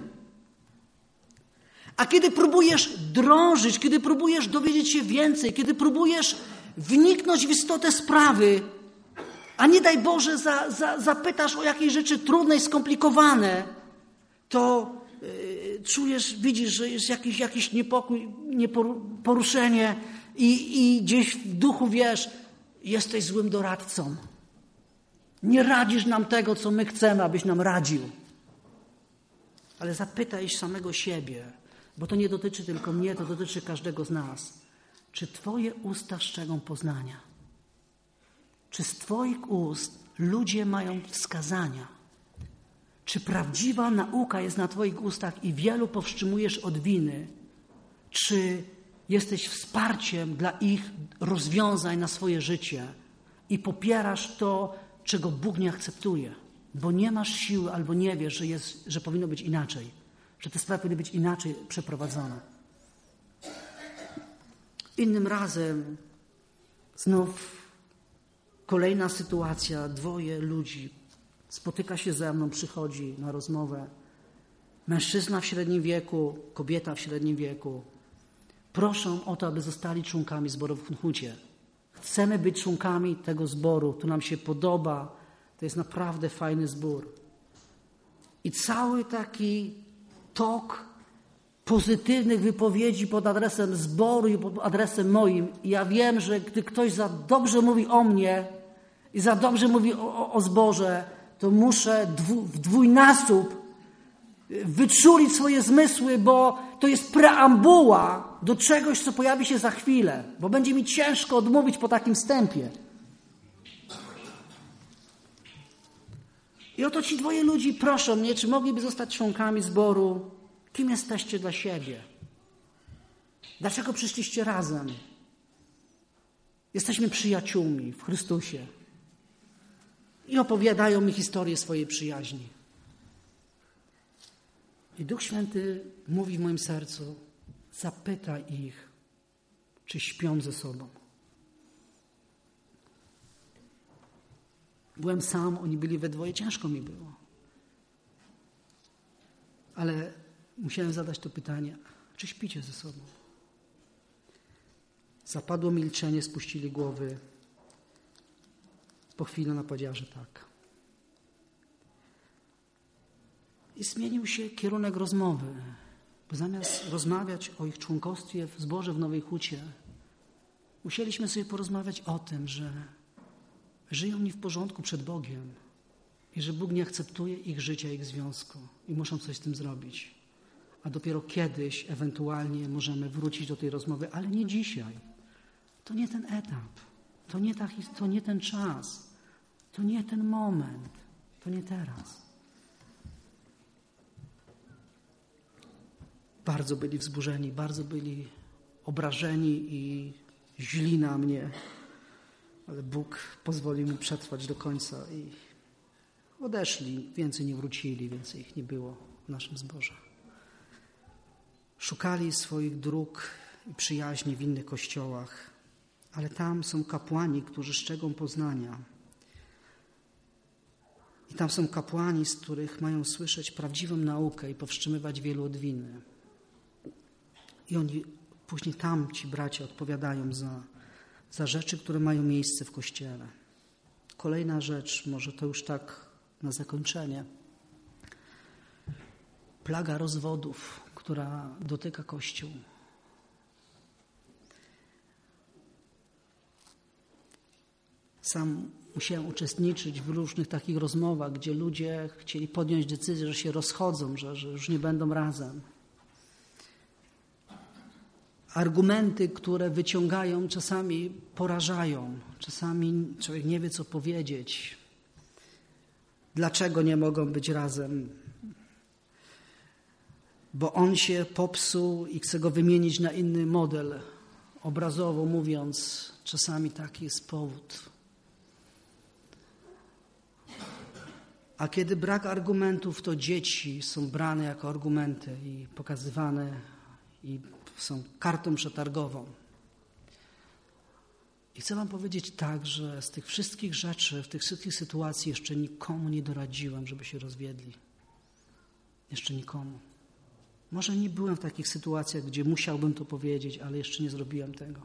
A kiedy próbujesz drążyć, kiedy próbujesz dowiedzieć się więcej, kiedy próbujesz wniknąć w istotę sprawy, a nie daj Boże za, za, zapytasz o jakieś rzeczy trudne i skomplikowane, to yy, czujesz, widzisz, że jest jakiś, jakiś niepokój, poruszenie i, i gdzieś w duchu wiesz, jesteś złym doradcą. Nie radzisz nam tego, co my chcemy, abyś nam radził. Ale zapytaj samego siebie, bo to nie dotyczy tylko mnie, to dotyczy każdego z nas. Czy twoje usta szczegą poznania? Czy z twoich ust ludzie mają wskazania? Czy prawdziwa nauka jest na twoich ustach i wielu powstrzymujesz od winy? Czy jesteś wsparciem dla ich rozwiązań na swoje życie i popierasz to, czego Bóg nie akceptuje? Bo nie masz siły albo nie wiesz, że, jest, że powinno być inaczej, że te sprawy powinny być inaczej przeprowadzone. Innym razem znów kolejna sytuacja, dwoje ludzi spotyka się ze mną, przychodzi na rozmowę. Mężczyzna w średnim wieku, kobieta w średnim wieku. Proszą o to, aby zostali członkami zboru w Hunhucie. Chcemy być członkami tego zboru, to nam się podoba, to jest naprawdę fajny zbór. I cały taki tok pozytywnych wypowiedzi pod adresem zboru i pod adresem moim. I ja wiem, że gdy ktoś za dobrze mówi o mnie i za dobrze mówi o, o, o zborze, to muszę dwu, w dwójnasób wyczulić swoje zmysły, bo to jest preambuła do czegoś, co pojawi się za chwilę, bo będzie mi ciężko odmówić po takim wstępie. I oto ci dwoje ludzi proszą mnie, czy mogliby zostać członkami zboru. Kim jesteście dla siebie? Dlaczego przyszliście razem? Jesteśmy przyjaciółmi w Chrystusie. I opowiadają mi historię swojej przyjaźni. I Duch Święty mówi w moim sercu, zapytaj ich, czy śpią ze sobą. Byłem sam, oni byli we dwoje, ciężko mi było. Ale musiałem zadać to pytanie, czy śpicie ze sobą? Zapadło milczenie, spuścili głowy. Po chwili ona powiedziała, że tak. I zmienił się kierunek rozmowy. Bo zamiast rozmawiać o ich członkostwie w zborze w Nowej Hucie, musieliśmy sobie porozmawiać o tym, że żyją nie w porządku przed Bogiem i że Bóg nie akceptuje ich życia, ich związku i muszą coś z tym zrobić. A dopiero kiedyś ewentualnie możemy wrócić do tej rozmowy, ale nie dzisiaj. To nie ten etap, to nie, ta, to nie ten czas, to nie ten moment, to nie teraz. Bardzo byli wzburzeni, bardzo byli obrażeni i źli na mnie, ale Bóg pozwolił mi przetrwać do końca i odeszli, więcej nie wrócili, więcej ich nie było w naszym zborze. Szukali swoich dróg i przyjaźni w innych kościołach, ale tam są kapłani, którzy szczegą poznania. I tam są kapłani, z których mają słyszeć prawdziwą naukę i powstrzymywać wielu od winy. I oni później tam, ci bracia, odpowiadają za, za rzeczy, które mają miejsce w Kościele. Kolejna rzecz, może to już tak na zakończenie. Plaga rozwodów, która dotyka Kościół. Sam musiałem uczestniczyć w różnych takich rozmowach, gdzie ludzie chcieli podjąć decyzję, że się rozchodzą, że, że już nie będą razem. Argumenty, które wyciągają, czasami porażają. Czasami człowiek nie wie, co powiedzieć. Dlaczego nie mogą być razem? Bo on się popsuł i chce go wymienić na inny model. Obrazowo mówiąc, czasami taki jest powód. A kiedy brak argumentów, to dzieci są brane jako argumenty i pokazywane i są kartą przetargową. I chcę wam powiedzieć tak, że z tych wszystkich rzeczy, w tych wszystkich sytuacji jeszcze nikomu nie doradziłem, żeby się rozwiedli. Jeszcze nikomu. Może nie byłem w takich sytuacjach, gdzie musiałbym to powiedzieć, ale jeszcze nie zrobiłem tego.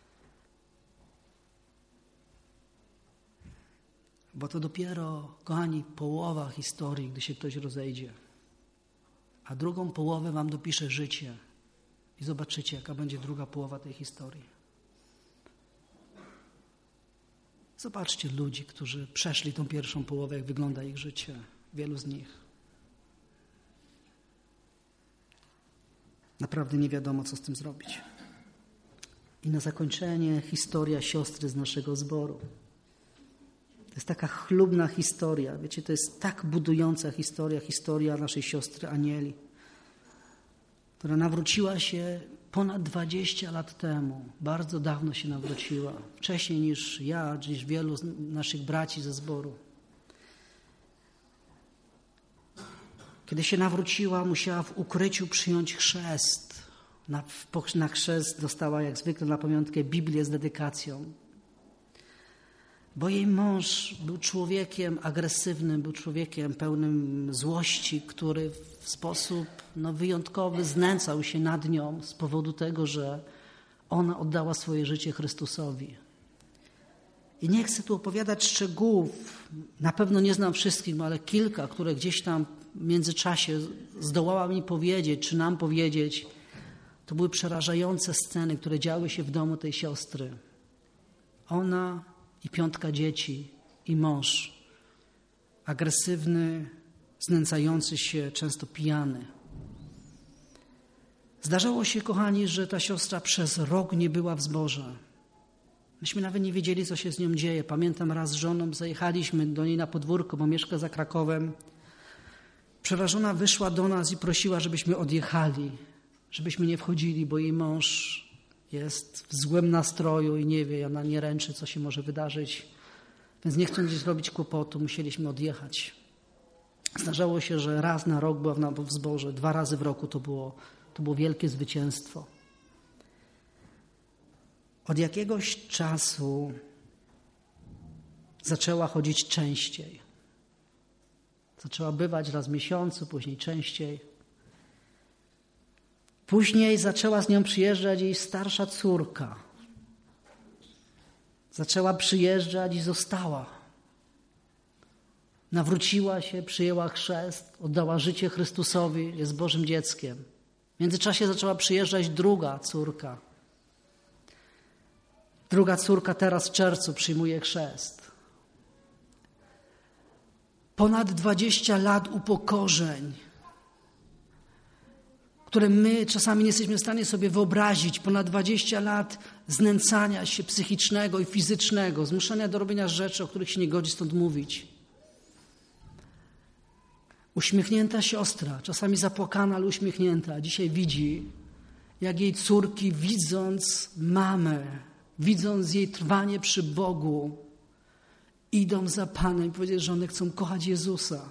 Bo to dopiero, kochani, połowa historii, gdy się ktoś rozejdzie. A drugą połowę wam dopisze życie. I zobaczycie, jaka będzie druga połowa tej historii. Zobaczcie ludzi, którzy przeszli tą pierwszą połowę, jak wygląda ich życie. Wielu z nich. Naprawdę nie wiadomo, co z tym zrobić. I na zakończenie historia siostry z naszego zboru. To jest taka chlubna historia. Wiecie, to jest tak budująca historia, historia naszej siostry Anieli, która nawróciła się ponad dwadzieścia lat temu. Bardzo dawno się nawróciła. Wcześniej niż ja, niż wielu z naszych braci ze zboru. Kiedy się nawróciła, musiała w ukryciu przyjąć chrzest. Na, na chrzest dostała jak zwykle na pamiątkę Biblię z dedykacją. Bo jej mąż był człowiekiem agresywnym, był człowiekiem pełnym złości, który w sposób no, wyjątkowy znęcał się nad nią z powodu tego, że ona oddała swoje życie Chrystusowi. I nie chcę tu opowiadać szczegółów, na pewno nie znam wszystkich, ale kilka, które gdzieś tam w międzyczasie zdołała mi powiedzieć, czy nam powiedzieć. To były przerażające sceny, które działy się w domu tej siostry. Ona i piątka dzieci, i mąż. Agresywny, znęcający się, często pijany. Zdarzało się, kochani, że ta siostra przez rok nie była w zborze. Myśmy nawet nie wiedzieli, co się z nią dzieje. Pamiętam, raz z żoną zajechaliśmy do niej na podwórko, bo mieszka za Krakowem. Przerażona wyszła do nas i prosiła, żebyśmy odjechali, żebyśmy nie wchodzili, bo jej mąż jest w złym nastroju i nie wie, ona nie ręczy, co się może wydarzyć. Więc nie chcąc zrobić kłopotu, musieliśmy odjechać. Zdarzało się, że raz na rok była w zborze, dwa razy w roku to było, to było wielkie zwycięstwo. Od jakiegoś czasu zaczęła chodzić częściej. Zaczęła bywać raz w miesiącu, później częściej. Później zaczęła z nią przyjeżdżać jej starsza córka. Zaczęła przyjeżdżać i została. Nawróciła się, przyjęła chrzest, oddała życie Chrystusowi, jest Bożym dzieckiem. W międzyczasie zaczęła przyjeżdżać druga córka. Druga córka teraz w czerwcu przyjmuje chrzest. Ponad dwadzieścia lat upokorzeń, które my czasami nie jesteśmy w stanie sobie wyobrazić. Ponad dwadzieścia lat znęcania się psychicznego i fizycznego, zmuszania do robienia rzeczy, o których się nie godzi stąd mówić. Uśmiechnięta siostra, czasami zapłakana, ale uśmiechnięta, a dzisiaj widzi, jak jej córki, widząc mamę, widząc jej trwanie przy Bogu, idą za Panem i powiedzieć, że one chcą kochać Jezusa.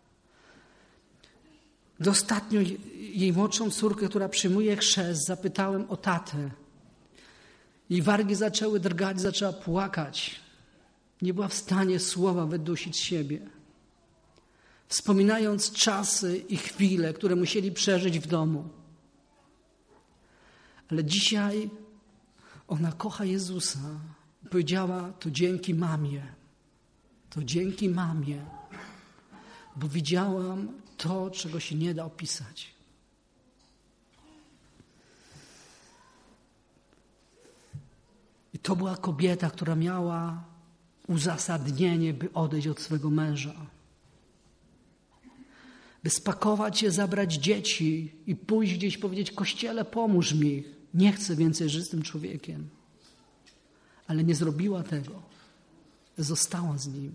Ostatnio jej młodszą córkę, która przyjmuje chrzest, zapytałem o tatę. Jej wargi zaczęły drgać, zaczęła płakać. Nie była w stanie słowa wydusić z siebie. Wspominając czasy i chwile, które musieli przeżyć w domu. Ale dzisiaj ona kocha Jezusa. Powiedziała, to dzięki mamie. To dzięki mamie. Bo widziałam to, czego się nie da opisać. I to była kobieta, która miała uzasadnienie, by odejść od swego męża. By spakować się, zabrać dzieci i pójść gdzieś powiedzieć, Kościele, pomóż mi. Nie chcę więcej żyć z tym człowiekiem. Ale nie zrobiła tego. Została z nim.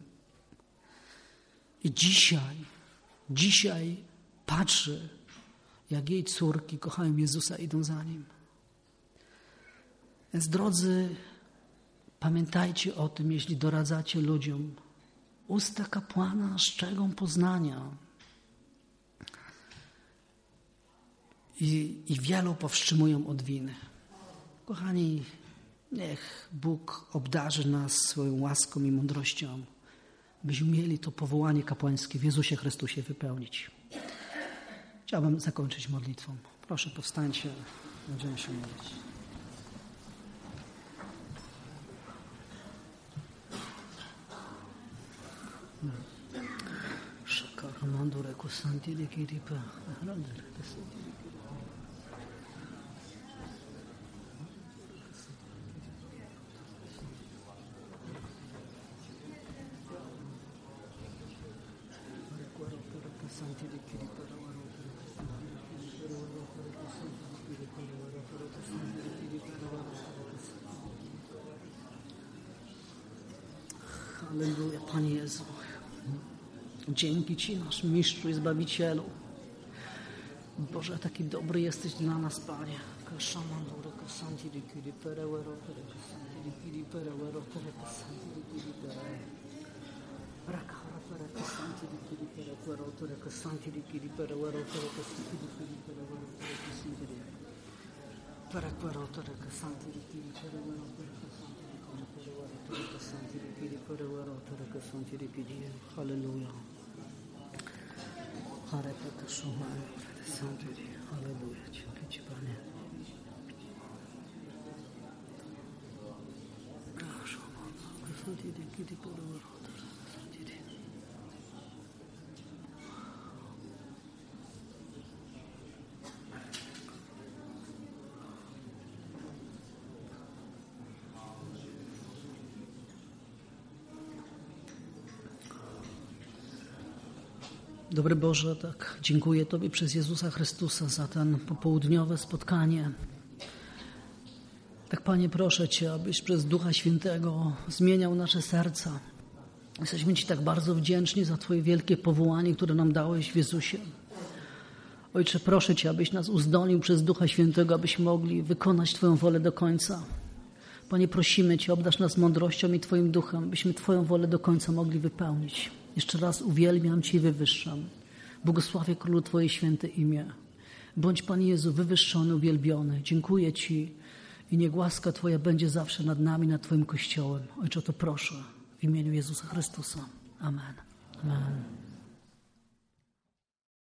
I dzisiaj, dzisiaj patrzy, jak jej córki kochają Jezusa, idą za Nim. Więc drodzy, pamiętajcie o tym, jeśli doradzacie ludziom. Usta kapłana szczegą poznania. I, i wielu powstrzymują od winy. Kochani, niech Bóg obdarzy nas swoją łaską i mądrością, byśmy mieli to powołanie kapłańskie w Jezusie Chrystusie wypełnić. Chciałbym zakończyć modlitwą. Proszę, powstańcie, będziemy się modlić. Halleluja, Panie Jezu. Dzięki Ci, nasz Mistrzu i Zbawicielu. Boże, taki dobry jesteś dla nas, Panie. Halleluja. Halleluja. Dzięki Ci, Panie. Dobry Boże, tak dziękuję Tobie przez Jezusa Chrystusa za ten popołudniowe spotkanie. Tak, Panie, proszę Cię, abyś przez Ducha Świętego zmieniał nasze serca. Jesteśmy Ci tak bardzo wdzięczni za Twoje wielkie powołanie, które nam dałeś w Jezusie. Ojcze, proszę Cię, abyś nas uzdolnił przez Ducha Świętego, abyśmy mogli wykonać Twoją wolę do końca. Panie, prosimy Cię, obdarz nas mądrością i Twoim Duchem, byśmy Twoją wolę do końca mogli wypełnić. Jeszcze raz uwielbiam Cię i wywyższam. Błogosławię Królu Twoje święte imię. Bądź, Panie Jezu, wywyższony, uwielbiony. Dziękuję Ci i niech łaska Twoja będzie zawsze nad nami, nad Twoim Kościołem. Ojcze, o to proszę w imieniu Jezusa Chrystusa. Amen. Amen.